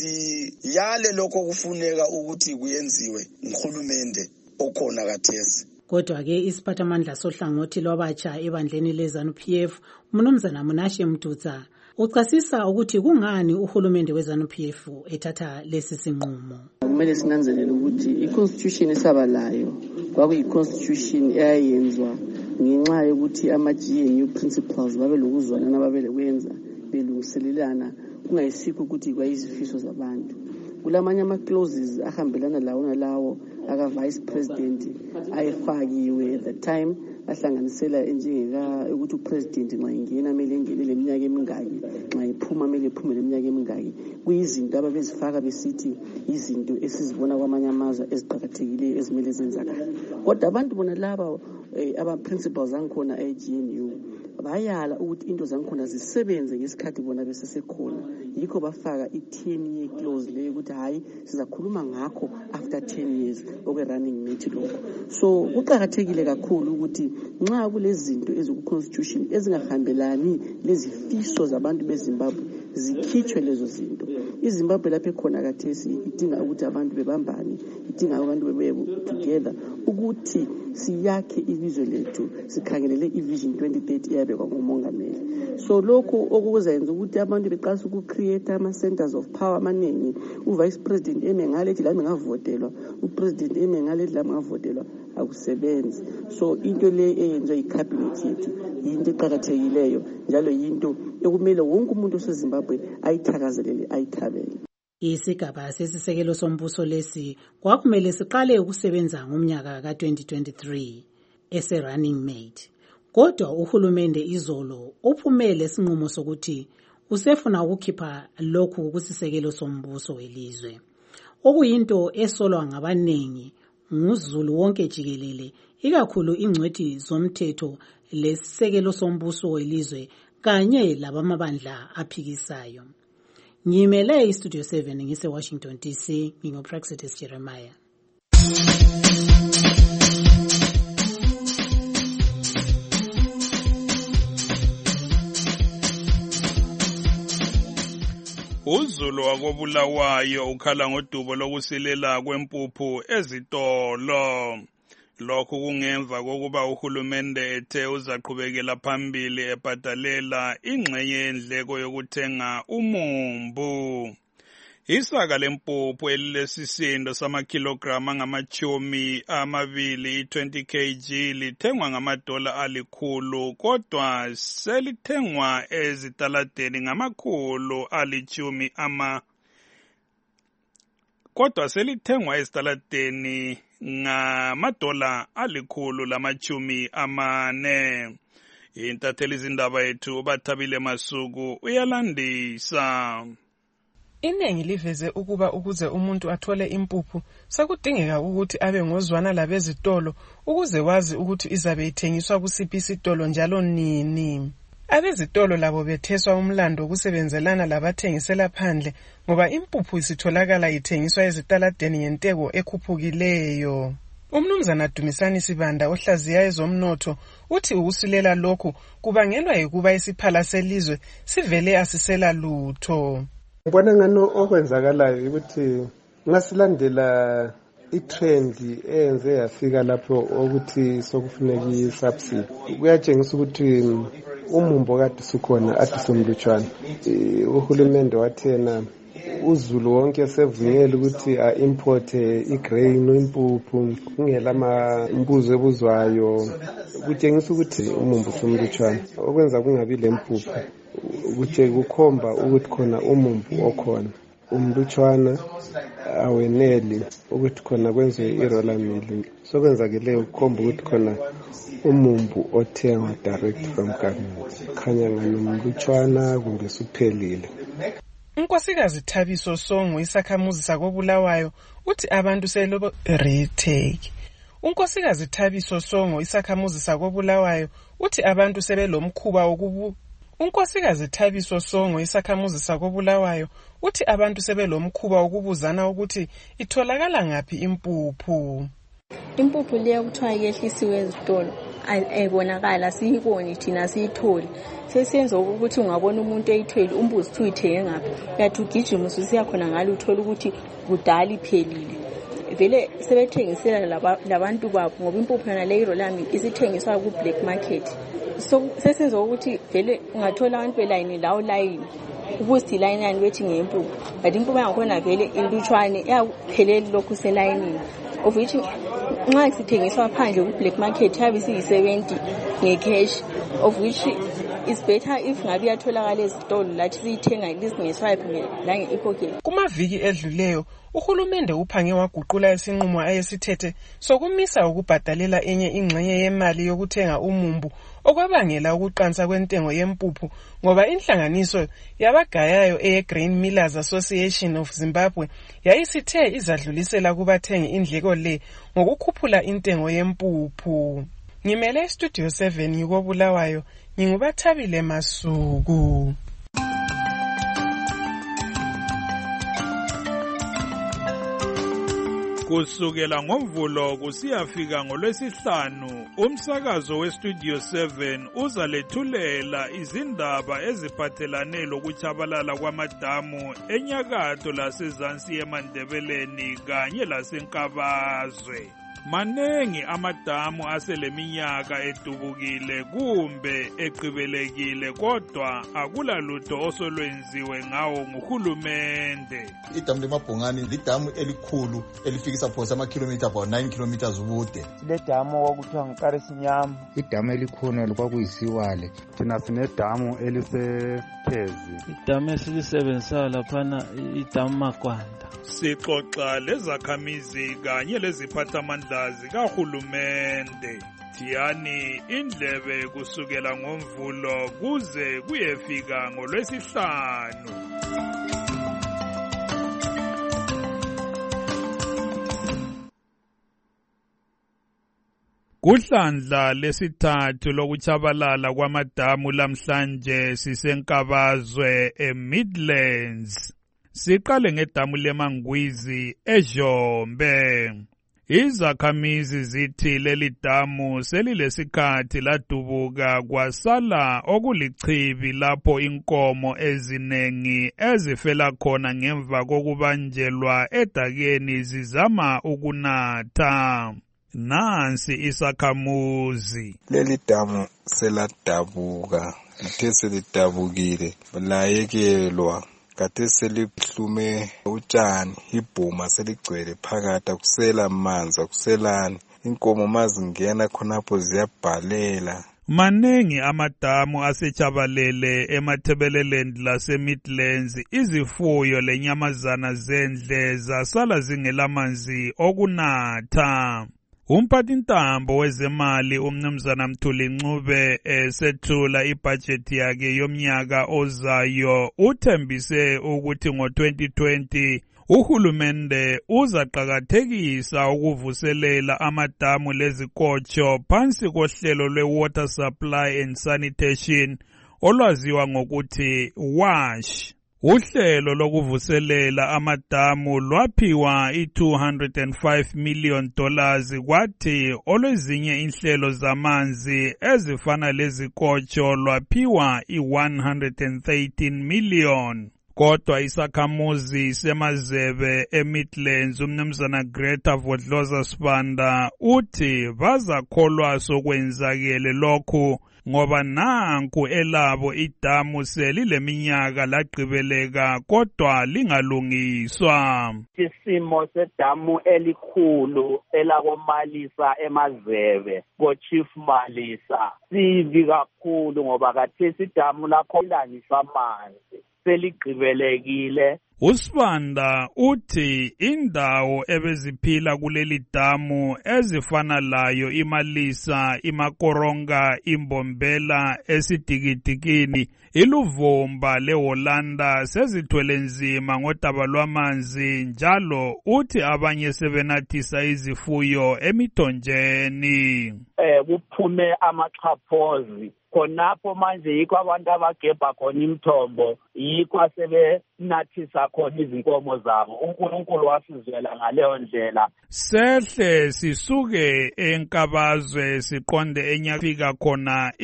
siyale lokho kufuneka ukuthi kuyenziwe nguhulumende okhona kathesi. Kodwa-ke isiphathamandla sohlangothi lwabatsha ebandleni leZANU-PF uMnumzana Munashe Mdudza uchasisa ukuthi kungani uhulumende weZANU-PF ethatha lesi sinqumo. Kumele sinanzelele ukuthi i-constitution esabalayo kwakuyi-constitution eyayenzwa ngenxa yokuthi ama-GNU principles babelokuzwana babelokwenza belungiselelana kungayisikho ukuthi kwayizifiso zabantu. Kulamanye ama-clauses ahambelana lawo nalawo aka-vice president ayefakiwe at the time ahlanganisela njengeka ukuthi upresident nxa ingena kumele ingene leminyaka emingaki, nxa iphuma kumele iphume leminyaka emingaki. Kuyizinto ababezifaka besithi izinto esizibona kwamanye amazwe eziqakathekileyo ezimele zenzakala. Kodwa abantu bona laba aba-principles angikhona e-GNU bayala ukuthi into zangikhona zisebenze ngesikhathi bona besesekhona. Yikho bafaka i-10-year clause leyo ukuthi hayi sizakhuluma ngakho after 10 years okwe-running mate lokho. So kuqakathekile kakhulu ukuthi nxa kulezinto eziku-constitution ezingahambelani lezifiso zabantu beZimbabwe zikhitshwe lezo zinto. iZimbabwe lapho ekhona kathesi idinga ukuthi abantu bebambane, idinga abantu bebe together ukuthi siyakhe ilizwe lethu sikhangelele i-Vision 2030 eyabekwa ngumongameli. So lokho okuzenza ukuthi abantu beqalisa uku-create ama-centers of power amaningi. U-vice president eme ngalethi lami ngavotelwa, upresident eme ngalethi lami ngavotelwa, akusebenzi. So into le eyenziwa yi-cabinet yethu yinto eqakathekileyo njalo yinto ekumele wonke umuntu oseZimbabwe ayithakazelele ayithabele. Isigaba sesisekelo sombuso lesi kwakumele siqale ukusebenza ngomnyaka ka-2023 ese-running mate. Kodwa uhulumende izolo uphumele sinqumo sokuthi usefuna ukukhipha lokhu kusisekelo sombuso welizwe. Okuyinto esolwa ngabaningi nguZulu wonke jikelele, ikakhulu ingcwethi zomthetho lesisekelo sombuso welizwe kanye labamabandla aphikisayo. Ngimele iStudio 7 ngise-Washington DC, ngingoPraxitis Jeremiah. uZulu wakobulawayo ukhala ngodubo lokusilela kwempuphu ezitolo. Lokhu kungemva kokuba uhulumende ethe uzaqhubekela phambili ebhadalela ingxenye yendleko yokuthenga umumbu. Isaka lempuphu elilesisindo samakhilogramu angamachumi amabili 20 kg lithengwa $100, kodwa selithengwa ezitaladeni $140. Intatheli zindaba yethu uBathabile Masuku uyalandisa. Iningi liveze ukuba ukuze umuntu athole impuphu sakudingeka ukuthi abe ngozwana labezitolo ukuze wazi ukuthi izabe ithengiswa kusiphi isitolo njalo nini. Abezitolo labo betheswa umlando ukusebenzelana labathengisela phandle ngoba impuphu isitholakala ithengiswa ezitaladeni ngenteko ekhuphukileyo. Umnumzana Dumisani Sibanda ohlaziya ezomnotho uthi ukusilela lokhu kubangelwa yikuba isiphala selizwe sivele asisela lutho. Ngibona ngano okwenzakalayo ukuthi ngasilandela i-trend eyenze yafika lapho ukuthi sokufuneka i-subsidy. Kuyatshengisa ukuthi umumbo kade sukhona adisomlutshwana. Uhulumende wathena uZulu wonke sevunyelwe ukuthi a-import i-grain impuphu kungela imbuzo ebuzwayo. Kutshengisa ukuthi umumbo somlutshwana okwenza kungabi lempuphu ukuthi kukhomba ukuthi khona umumbu okhona umlutshwana aweneli ukuthi khona kwenziwe iroller milling. Sokwenzakile ukukhomba ukuthi khona umumbu othengwa direct from government khanya nganomlutshwana kumbe suphelile. Unkosikazi Thabiso Songo isakhamuzi sakobulawayo uthi abantu selobo retake. unkosikazi Thabiso Songo isakhamuzi sakoBulawayo uthi abantu sebelomkhuba Unkosikazi Thabiso Songo isakhamuzi sakoBulawayo uthi abantu sebelomkhuba ukubuzana ukuthi itholakala ngaphi impuphu. Impuphu leyo kuthiwa yehlisiwe ezitolo ayibonakala siyiboni thina siyitholi sesenza ukuthi ungabona umuntu eyithwele umbuzi uthi uyithenge ngaphi uyathi ugijima ususiya khona ngalo uthola ukuthi kudala iphelile vele sebethengisela labantu babo ngoba impuphu yona le irolami isithengiswa ku black market so sesenza ukuthi vele ungathola abantu belayini lawo layini ukuthi line yani bethi ngempuphu but impuphu yangakhona vele ilutshwane yapheleli lokhu selayinini of which nxa sithengiswa phandle ku black market yabe siyi70 ngecash of which is better if ngabe yatholakala ezitolo lathi siyithenga lisingeswipe lange ipocket. Kumaviki edluleyo uhulumende uphange waguqula isinqumo ayesithethe sokumisa ukubhadalela enye ingxenye yemali yokuthenga umumbu okwabangela ukuqansa kwentengo yempuphu ngoba inhlanganiso yabagayayo eGrain Millers Association of Zimbabwe yayisithe izadlulisela kubathengi indleko le ngokukhuphula intengo yempuphu. Ngimele Studio 7 yukoBulawayo ngingubathabile Masuku. Kusukela ngoMvulo kusiyafika ngoLwesihlanu umsakazo weStudio 7 uzalethulela izindaba eziphathelane lokuchabalala kwamadamu enyakatho lasezansi eMandebeleni kanye laseNkabazwe. Manengi amadamu aseleminyaka edubukile kumbe eqhibelekile kodwa akula lutho osolwenziwe ngawo nguhulumende. Idamu leMabhongani lidamu elikhulu elifikisa phosa amakhilomitha about 9 kilometers ubude. Siledamu okuthiwa nguKarisinyama. Idamu elikhona likwakuyisiwale. Thina sinedamu elisePhezi. Idamu esilisebenzisa laphana idamu Makwanda. Sixoxa lezakhamizi kanye leziphathamandla zikahulumende. Thiyani indlebe kusukela ngoMvulo kuze kuyefika ngoLwesihlanu. Kuhlandla lesithathu lokuchabalala kwamadamu lamhlanje siseNkabazwe eMidlands. Siqale ngedamu leMangwizi eJombe. Izakhamizi zithi leli damu selilesikhathi ladubuka kwasala okulichibi lapho inkomo ezinengi ezifela khona ngemva kokubanjelwa edakeni zizama ukunatha. Nansi isakhamuzi. Leli damu seladabuka, lithe selidabukile, layekelwa. Kade selihlume utshani, ibhuma seligcwele phakathi, kusela amanzi, akuselani. Inkomo mazingena khonapho ziyabhalela. Manengi amadamu asechabalele eMathebeleland laseMidlands, izifuyo lenyamazana zendle zasala zingelamanzi okunatha. Umphathintambo wezemali umnumzana Mthuli Ncube esethula ibhajethi yakhe yomnyaka ozayo uthembise ukuthi ngo-2020 uhulumende uzaqakathekisa ukuvuselela amadamu lezikotsho phansi kohlelo lwe-Water Supply and Sanitation olwaziwa ngokuthi WASH. Uhlelo lokuvuselela amadamu lwaphiwa $205 million kwathi olwezinye inhlelo zamanzi ezifana lezikotsho lwaphiwa $113 million. Kodwa isakhamuzi semazebe eMidlands umnumzana Greta Vodloza Sibanda uthi bazakholwa sokwenzakele lokhu ngoba nanku elabo idamu selileminyaka lagqibeleka kodwa lingalungiswa. Isimo sedamu elikhulu elakoMalisa emazebe koChief Malisa sibi kakhulu ngoba khathesi idamu lakho lilangiswa amanzi seligqibelekile. uSibanda uthi indawo ebeziphila kuleli damu ezifana layo iMalisa, iMakoronga, iMbombela, esidikidikini, iLuvomba leHolanda sezithwele nzima ngodaba lwamanzi, njalo uthi abanye sebenathisa izifuyo emithonjeni. Kuphume amaxhaphozi khonapho manje yikho abantu abagebha khona imithombo, yikho asebenathisa khona izinkomo zabo. uNkulunkulu wasizwela ngaleyo ndlela. Sehle sisuke eNkabazwe siqonde enyafika khona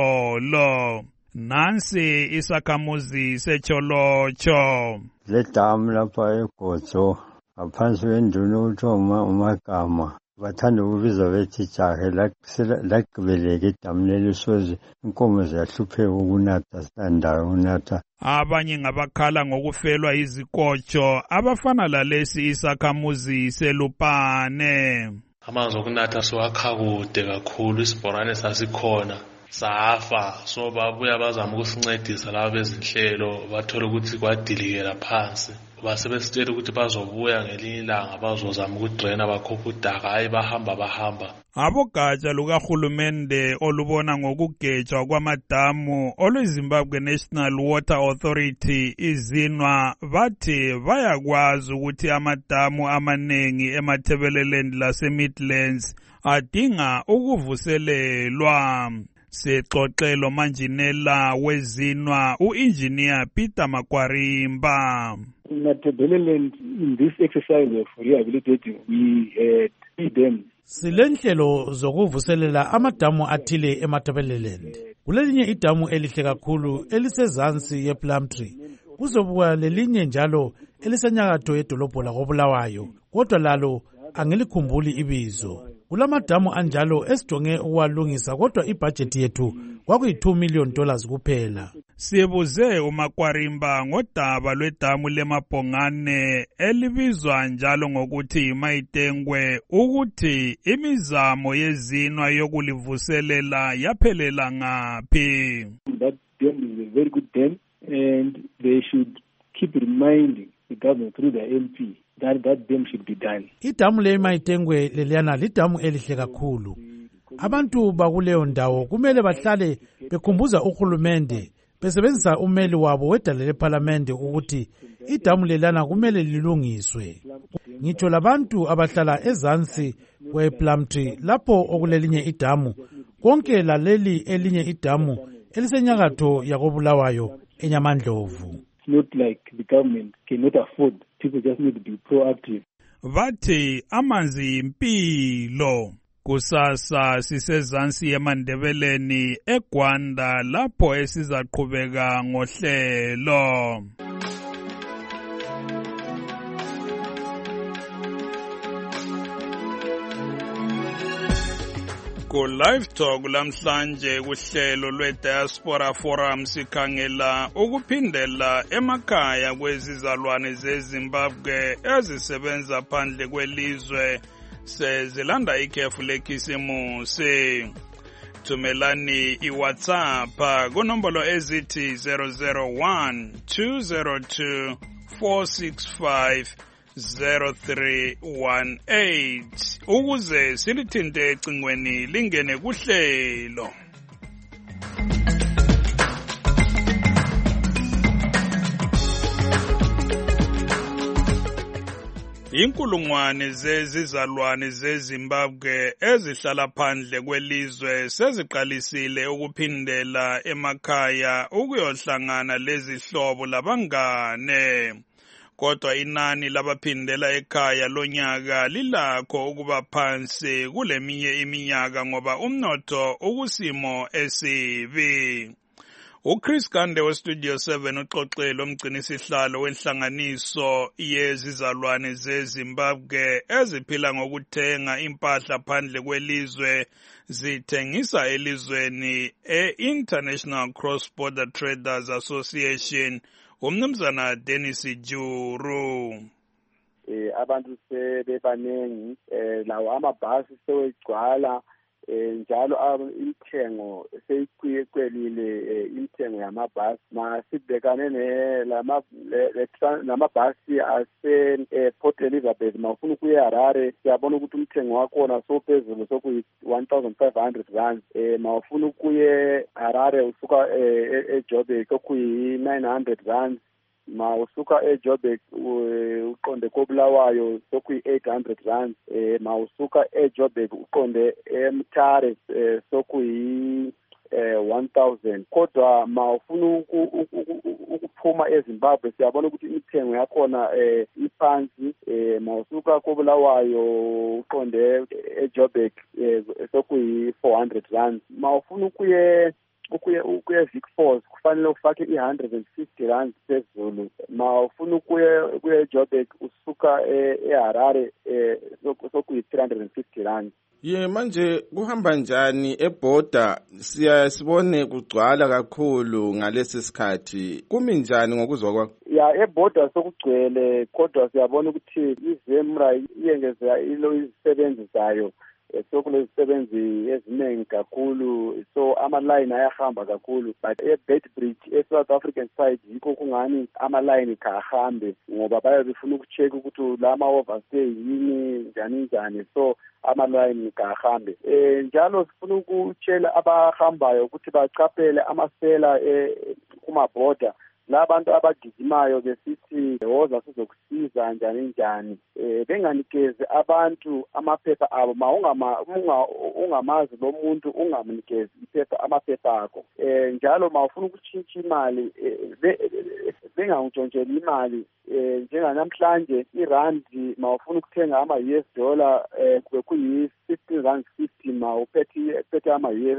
izolo. Nansi isakhamuzi seCholocho. Le damu lapha eGotso ngaphansi kwenduna uThoma uMagama bathanda ukubiza bethi jahe lagqibeleka idamu leli soze inkomo ziyahlupheka ukunatha sinandayo ukunatha. Abanye ngabakhala ngokufelwa izikotsho abafana lalesi isakhamuzi seLupane. Amanzi okunatha siwakha kude kakhulu, isibhorane sasikhona safa, so babuya bazama ukusincedisa laba bezinhlelo bathola ukuthi kwadilikela phansi. Basebesitshela ukuthi bazobuya ngelinye ilanga bazozama ukudrena bakhupha udaka, hayi bahamba. Abogatsha lukahulumende olubona ngokugejwa kwamadamu olweZimbabwe National Water Authority izinwa bathi bayakwazi ukuthi amadamu amanengi eMatabeleland laseMidlands adinga ukuvuselelwa. Sexoxelo manjinela wezinwa uengineer Peter Makwarimba. Matabeleland, in this exercise of rehabilitating, we had 3 dams. Silenhlelo zokuvuselela amadamu athile eMatabeleland. Kulelinye idamu elihle kakhulu elisezansi yePlumtree. Kuzobuya lelinye njalo elisenyakatho yedolobho lakoBulawayo, kodwa lalo angilikhumbuli ibizo. Kulamadamu anjalo esijonge ukuwalungisa, kodwa ibudget yethu kwakuyi$2 million kuphela. Sibuze uMakwarimba ngodaba lwedamu leMabhongane elibizwa njalo ngokuthi Mayitengwe ukuthi imizamo yezinwa yokulivuselela yaphelela ngaphi. That dam is a very good dam and they should keep reminding the government through the MP that dam should be done. Idamu leMayitengwe leliyana lidamu elihle kakhulu. Abantu bakuleyo ndawo kumele bahlale bekhumbuza uhulumende besebenzisa umeli wabo wedale leParliament ukuthi idamu leliyana kumele lilungiswe. Ngitsho labantu abahlala ezansi kwePlumtree lapho okulelinye idamu, konke laleli elinye idamu elisenyakatho yakoBulawayo eNyamandlovu. It's not like the government cannot afford. People just need to be proactive. Bathi amanzi impilo. Kusasa sisezansi yeMandebeleni eGwanda lapho esizaqhubeka ngohlelo. Ku-Live Talk lamhlanje kuhlelo lwe-Diaspora Forum sikhangela ukuphindela emakhaya kwezizalwane zeZimbabwe ezisebenza phandle kwelizwe sezilanda ikhefu lekhisimusi. Thumelani iWhatsApp kunombolo ezithi 001 202 465 0318 ukuze silithinte ecingweni lingene kuhlelo. Inkulungwane zezizalwane zeZimbabwe ezihlala phandle kwelizwe seziqalisile ukuphindela emakhaya ukuyohlangana lezihlobo labangane. Kodwa inani labaphindela ekhaya lonyaka lilakho ukuba phansi kuleminye iminyaka ngoba umnotho ukusimo esibi. uChris Gande weStudio 7 uxoxele umgcinisihlalo wenhlanganiso yezizalwane zeZimbabwe eziphila ngokuthenga impahla phandle kwelizwe zithengisa elizweni e-International Cross Border Traders Association, umnumzana Dennis Juru. Abantu sebebanengi, lawo amabhasi sewegcwala, njalo imthengo seyikwelile imthengo yamabhasi masibhekane namabhasi ase Port Elizabeth mawufuna ukuya Harare siyabona ukuthi umthengo wakhona sophezulu sokuyi 1500 rand mawufuna ukuye Harare usuka eJoburg sokuyi 900 rand mawusuka eJoburg uqonde koBulawayo sokuyi 800 rand mawusuka eJoburg uqonde eMtare sokuyi 1000 kodwa mawufuna ukuphuma eZimbabwe siyabona ukuthi imithengo yakhona iphansi mawusuka koBulawayo uqonde eJoburg sokuyi 400 rand mawufuna ukuye Vic-Falls kufanele ufake 150 rand phezulu mawufuna ukuye eJoburg usuka eHarare sokuyi 350 rand. Manje kuhamba njani eborder siyasibone kugcwala kakhulu ngalesi sikhathi kumi njani ngokuzwa kwakho? Eborder sokugcwele kodwa siyabona ukuthi iZEMRA iyengeza izisebenzi zayo sokulezisebenzi eziningi kakhulu so ama-line ayahamba kakhulu but eBedbridge eSouth African side yikho kungani ama-line kahambe ngoba baye befuna ukucheck ukuthi la ma-overstay yini njani so ama-line kahambe njalo sifuna ukutshela abahambayo ukuthi baqaphele amasela kuma-border labantu abagijimayo besithi woza sizokusiza njani benganikezi abantu amaphepha abo ungamazi lo muntu ungamnikezi amaphepha akho njalo mawufuna ukutshintsha imali bengantshontsheli imali njenganamhlanje irandi mawufuna ukuthenga ama-US dollar kube kuyi 15 rand 50 mawuphethe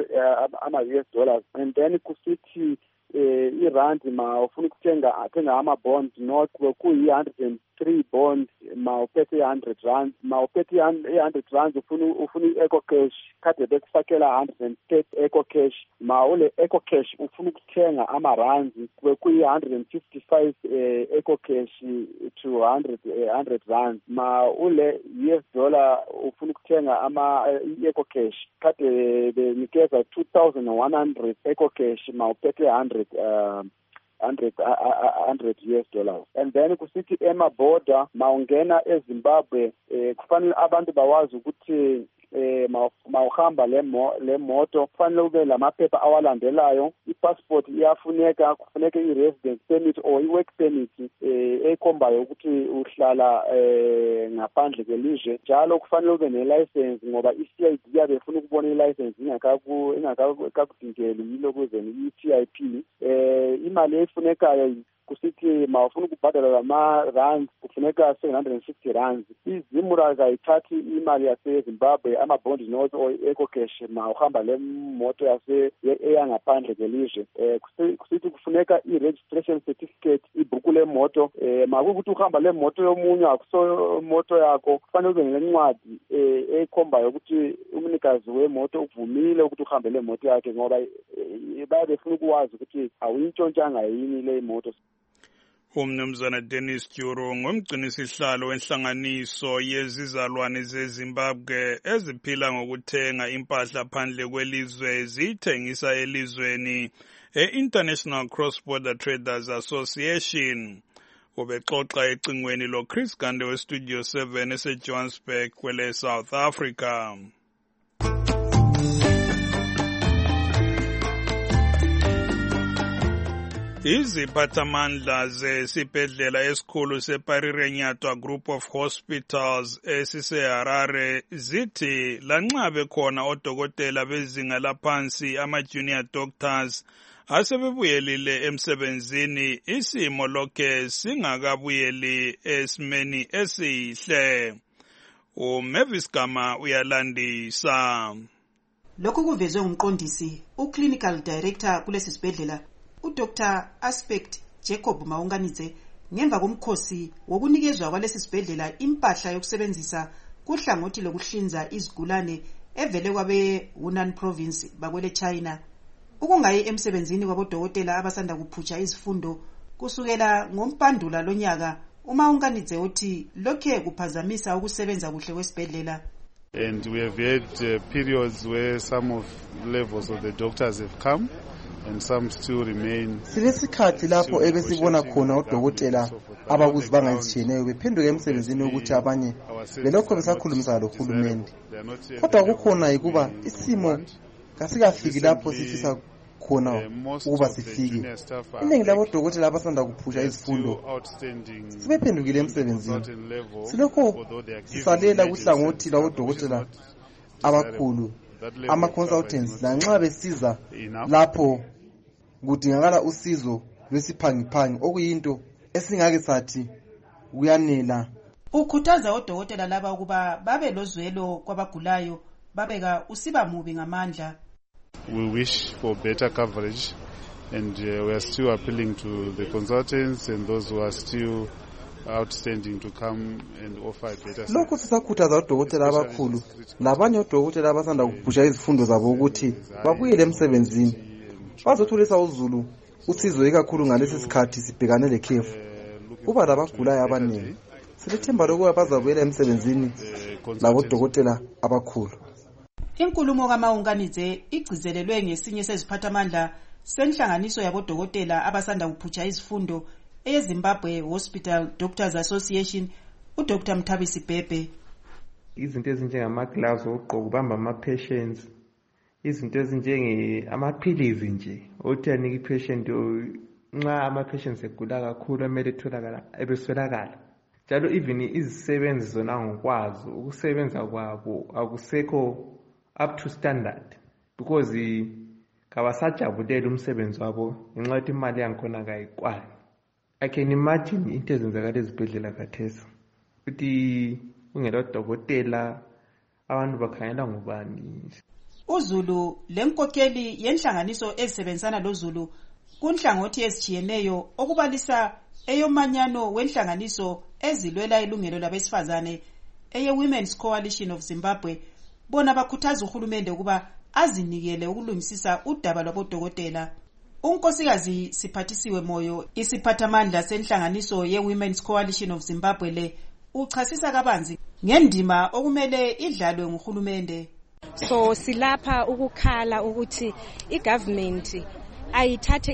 ama-US dollars and then kusithi irandi mawufuna ukuthenga ama-bond not kuyi 103 bond mawuphethe 100 rand mawuphethe 100 rand ufuna i-eco cash kade bekufakela 130 eco cash mawule eco cash ufuna ukuthenga ama-rands kuyi 155 eco cash to 100 rand mawule US dollar ufuna ukuthenga i-eco cash kade benikeza 2100 eco cash mawuphethe 100 US dollars and then kusithi emaborder mawungena eZimbabwe kufanele abantu bawazi ukuthi mawuhamba le moto kufanele ube lamaphepha awalandelayo ipassport iyafuneka kufuneka i-residence permit or i-work permit ekhombayo ukuthi uhlala ngaphandle kwelizwe njalo kufanele ube ne-license ngoba i-CID yabe ifuna ukubona i-license ingakakudingeli yilokuze i-TIP imali efunekayo kusithi mawufuna ukubhadala lama-rands kufuneka 750 rands iZEMRA kayithathi imali yaseZimbabwe ama-bond notes or eco cash mawuhamba le moto eyangaphandle kwelizwe kusithi kufuneka i-registration certificate ibhuku lemoto makukuthi uhamba le moto yomunye akuso moto yakho kufanele ube nencwadi ekhombayo ukuthi umnikazi wemoto uvumile ukuthi uhambe le moto yakhe ngoba bayabe befuna ukwazi ukuthi awuyintshontshanga yini le moto. Umnumzana Dennis Duro ngumgcinisihlalo wenhlanganiso yezizalwane zeZimbabwe eziphila ngokuthenga impahla phandle kwelizwe ziyithengisa elizweni e-International Cross-Border Traders Association. Ubexoxa ecingweni lo Chris Gande weStudio 7 eseJohannesburg kwele South Africa. Iziphathamandla zesibhedlela esikhulu seParirenyatwa Group of Hospitals esiseHarare zithi lanxa bekhona odokotela bezinga laphansi ama-junior doctors asebebuyelile emsebenzini isimo lokhe singakabuyeli esimeni esihle. uMavis Gama uyalandisa. Lokhu kuvezwe ngumqondisi uClinical Director kulesi sibhedlela uDr. Aspect Jacob Maunganidze ngemva komkhosi wokunikezwa kwalesi sibhedlela impahla yokusebenzisa kuhlangothi lokuhlinza izigulane evele kwabe Hunan Province bakwele China. Ukungayi emsebenzini kwabodokotela abasanda kuphutsha izifundo kusukela ngoMpandula lonyaka uMaunganidze uthi lokhe kuphazamisa ukusebenza kuhle kwesibhedlela. And we have had periods where some of levels of the doctors have come and some still remain. Silesikhathi lapho ebesibona khona odokotela abakuzi bangazitshiyeneyo bephenduka emsebenzini ukuthi abanye belokho besakhulumisana lohulumende. Kodwa kukhona ukuba isimo kasikafiki lapho sifisa khona ukuba sifike. Iningi labodokotela abasanda kuphusha izifundo sebephendukile emsebenzini. Silokho sisalela kuhlangothi labodokotela abakhulu, ama-consultants, lanxa besiza lapho kudingakala usizo lwesiphangiphangi okuyinto esingake sathi kuyanela. Ukhuthaza odokotela laba ukuba babe lozwelo kwabagulayo, babeka usiba mubi ngamandla. We wish for better coverage and we are still appealing to the consultants and those who are still outstanding to come and offer a better. Lokho sisakhuthaza odokotela abakhulu labanye odokotela abasanda kuphusha izifundo zabo ukuthi babuyele emsebenzini bazothulisa uzulu usizo ikakhulu ngalesi sikhathi sibhekane lekhefu. Kuba labagulayo abaningi silethemba lokuba bazabuyela emsebenzini labodokotela abakhulu. Inkulumo kaMaunganidze igcizelelwe ngesinye seziphathamandla senhlanganiso yabodokotela abasanda kuphutsha izifundo eZimbabwe Hospital Doctors Association, uDr Mthabisi Bhebhe. Izinto ezinjengama-gloves okugqoka ubamba ama-patients, izinto ezinjengamaphilizi nje othi anika i-patient nxa ama-patients egula kakhulu emele ebeswelakala. Njalo even izisebenzi zona ngokwazo ukusebenza kwabo akusekho up to standard because kabasajabuleli umsebenzi wabo ngenxa yokuthi imali yangikhona kayikwani. I can imagine into ezenzakala ezibhedlela khathesi ukuthi ungela dokotela abantu bakhangela ngubani. uZulu lenkokheli yenhlanganiso ezisebenzisana loZulu kunhlangothi ezijiyeneyo okubalisa eyomanyano wenhlanganiso ezilwela ilungelo labesifazane Women's Coalition of Zimbabwe bona bakhuthaza uhulumende ukuba azinikele ukulungisisa udaba lwabodokotela. Unkosikazi Siphathisiwe Moyo isiphathamandla senhlanganiso Women's Coalition of Zimbabwe le uchasisa kabanzi ngendima okumele idlalwe nguhulumende. So silapha ukukhala ukuthi igovernment ayithathe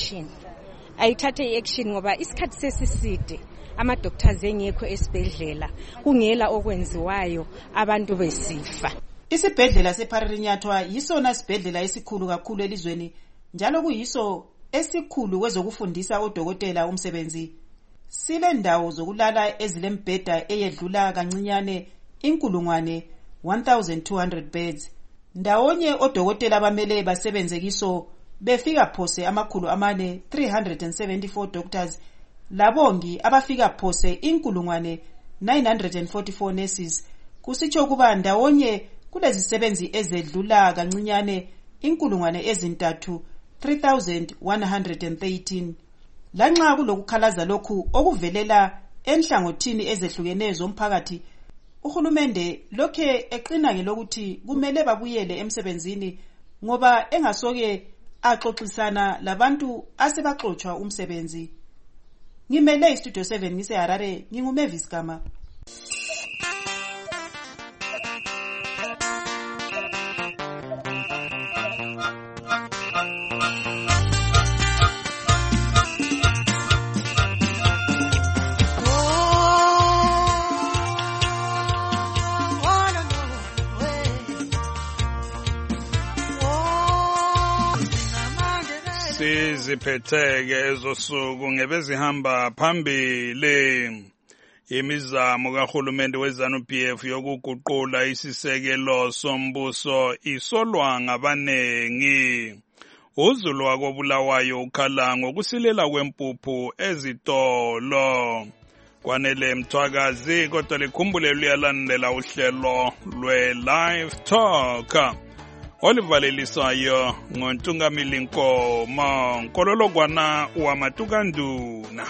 i-action ngoba isikhathi sesiside ama-doctors engekho esibhedlela kungela okwenziwayo abantu besifa. Isibhedlela sePharirinyathwa yisona isibhedlela esikhulu kakhulu elizweni njalo kuyiso esikhulu kwezokufundisa odokotela umsebenzi. Sile ndawo zokulala ezilembheda eyedlula kancinyane 1200 beds. Ndawonye odokotela bamele basebenze kiso befika phose amakhulu amane 374 doctors, labongi abafika phose 944 nurses. Kusitsho kuba ndawonye kulezisebenzi ezedlula kancinyane 3113. Lanxa kulokukhalaza lokhu okuvelela enhlangothini ezehlukeneyo zomphakathi, uhulumende lokhe eqina ngelokuthi kumele babuyele emsebenzini ngoba engasoke axoxisana labantu asebaxoxwa umsebenzi. Ngimele iStudio 7 ngiseHarare, nginguMavis Gama. Siziphetheke ezosuku ngebezihamba phambili imizamo kahulumende weZANU-PF yokuguqula isisekelo sombuso isolwa ngabanengi. uZulu wakobulawayo ukhala ngokusilela kwempuphu ezitolo. Kwanele Mthwakazi kodwa likhumbule luyalandela uhlelo lwe-Live Talk olivalelisayo ngoNtungamili Nkomo Nkololokwana wamatukanduna.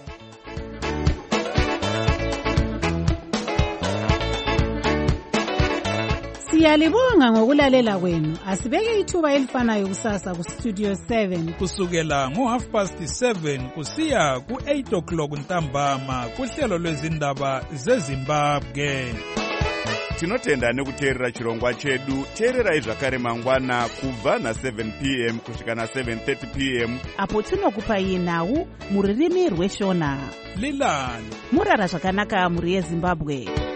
Siyalibonga ngokulalela kwenu. Asibeke ithuba elifanayo kusasa ku Studio 7 kusukela ngo7:30 kusiya ku8 o'clock ntambama kuhlelo lwezindaba zeZimbabwe. tinotenda nekuteerera chirongwa chedu. Teererai zvakare mangwana kubva na7 p.m. kusvika na7:30 p.m. apo tinokupai nhau mururimi rweshona. Lilani murara zvakanaka muri yeZimbabwe.